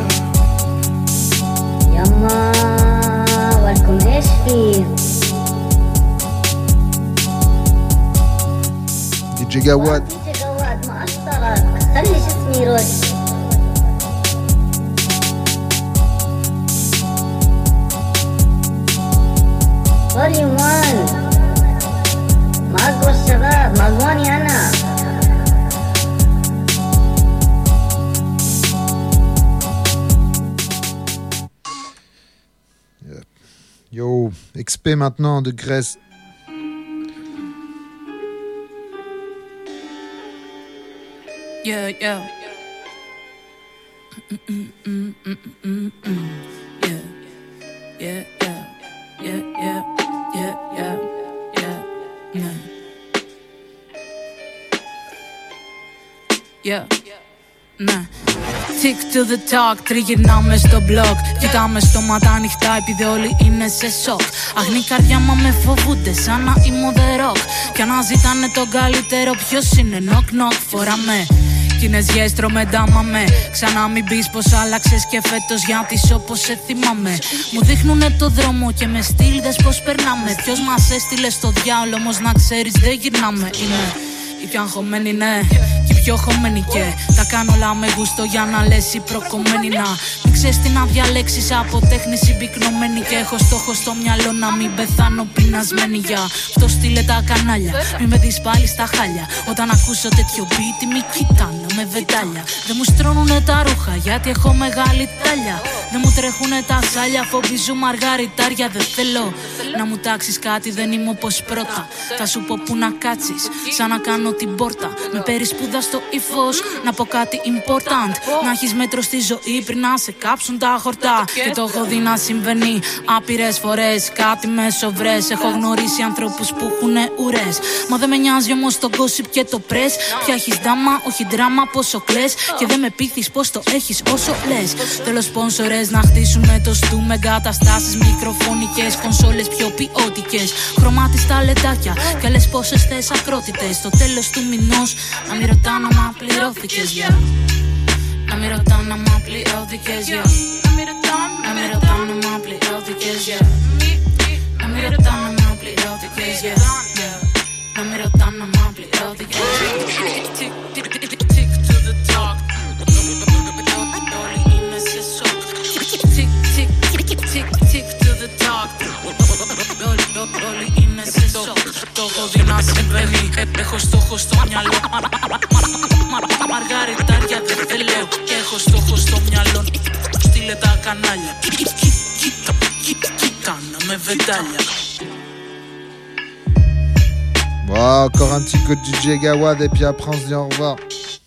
يما ولكم ايش فيه دي جي جواد دي جي جواد ما اشترك خلي جسمي يرش فوليوم واحد ما اقوى الشباب ما اقواني انا Yo, X P maintenant de Grèce. Yeah, yeah. Mm, mm, mm, mm, mm. Yeah, yeah, yeah, yeah, yeah, yeah, yeah, yeah, yeah. Yeah, ναι. Tick to the talk, τριγυρνάμε στο blog. Κοιτάμε στο μάτα ανοιχτά επειδή όλοι είναι σε σοκ. Αγνή καρδιά μα με φοβούνται σαν να είμαι the rock. Κι αναζητάνε τον καλύτερο ποιος είναι knock knock. Φοράμε Κινέζιες τρώμε ντάμαμε. Ξανά μην πεις πως άλλαξες και φέτος γιατί όπως σε θυμάμαι. Μου δείχνουνε το δρόμο και με στήλδες πως περνάμε. Ποιος μας έστειλε στο διάολο όμως να ξέρεις δεν γυρνάμε. Είναι οι πιο αγχωμένοι ναι και οι πιο χωμένοι και τα κάνω όλα με γούστο για να λες οι προκομμένοι να μην ξέρεις τι να διαλέξεις από τέχνη συμπυκνωμένη. Και έχω στόχο στο μυαλό να μην πεθάνω πεινασμένη. Για αυτό στείλε τα κανάλια, μη με δεις πάλι στα χάλια. Όταν ακούσω τέτοιο beat μη κοιτάνε με βεντάλια. Δεν μου στρώνουνε τα ρούχα γιατί έχω μεγάλη τάλια. Δεν μου τρέχουνε τα σάλια, φοβίζουν μαργαριτάρια. Δεν θέλω να μου τάξεις κάτι, δεν είμαι όπως πρώτα. Θα σου πω που να κάτσεις, σαν να κάνω την πόρτα. Με περισπούδα στο ύφος, να πω κάτι important. Να έχεις μέτρο στη ζωή πριν να σε κάψουν τα χορτά. Και το έχω δει να συμβαίνει άπειρες φορές. Κάτι με σοβρές, έχω γνωρίσει ανθρώπους που έχουνε ουρές. Μα δεν με νοιάζει όμως το gossip και το press. Πια έχεις δάμα, όχι δράμα, πόσο κλαις. Και δεν με πείθεις πως το έχεις όσο λες. Θέλω σπόνσορες να χτίσουνε το στου με εγκαταστάσεις μικροφωνικές, κονσόλες πιο ποιοτικές. Χρωμάτι στα λεντάκια κι άλλες πόσες θες ακρότητες. Στο τέλος του μηνός να μην ρωτάνε μα πληρώθηκες, yeah. Να μην ρωτάνε μα πληρώθηκες, yeah. Να μην ρωτάνε μα πληρώθηκες, yeah. Να μην ρωτάνε μα πληρώθηκες, yeah. Να μην ρωτάνε μα πληρώθηκες. Tick to the talk. Όλοι είναι σε σοκ. Tick, tick, tick, tick to the talk. Όλοι είναι σε σοκ. Το έχω δει να συμβαίνει. Έχω στόχο στο μυαλό. Μαργαριτάρια δεν θέλω. Και έχω στόχο στο μυαλό. Στείλε τα κανάλια. Κοίτα με βεντάλια. Wow, encore un petit coup de D J Gawad et puis après on se dit au revoir.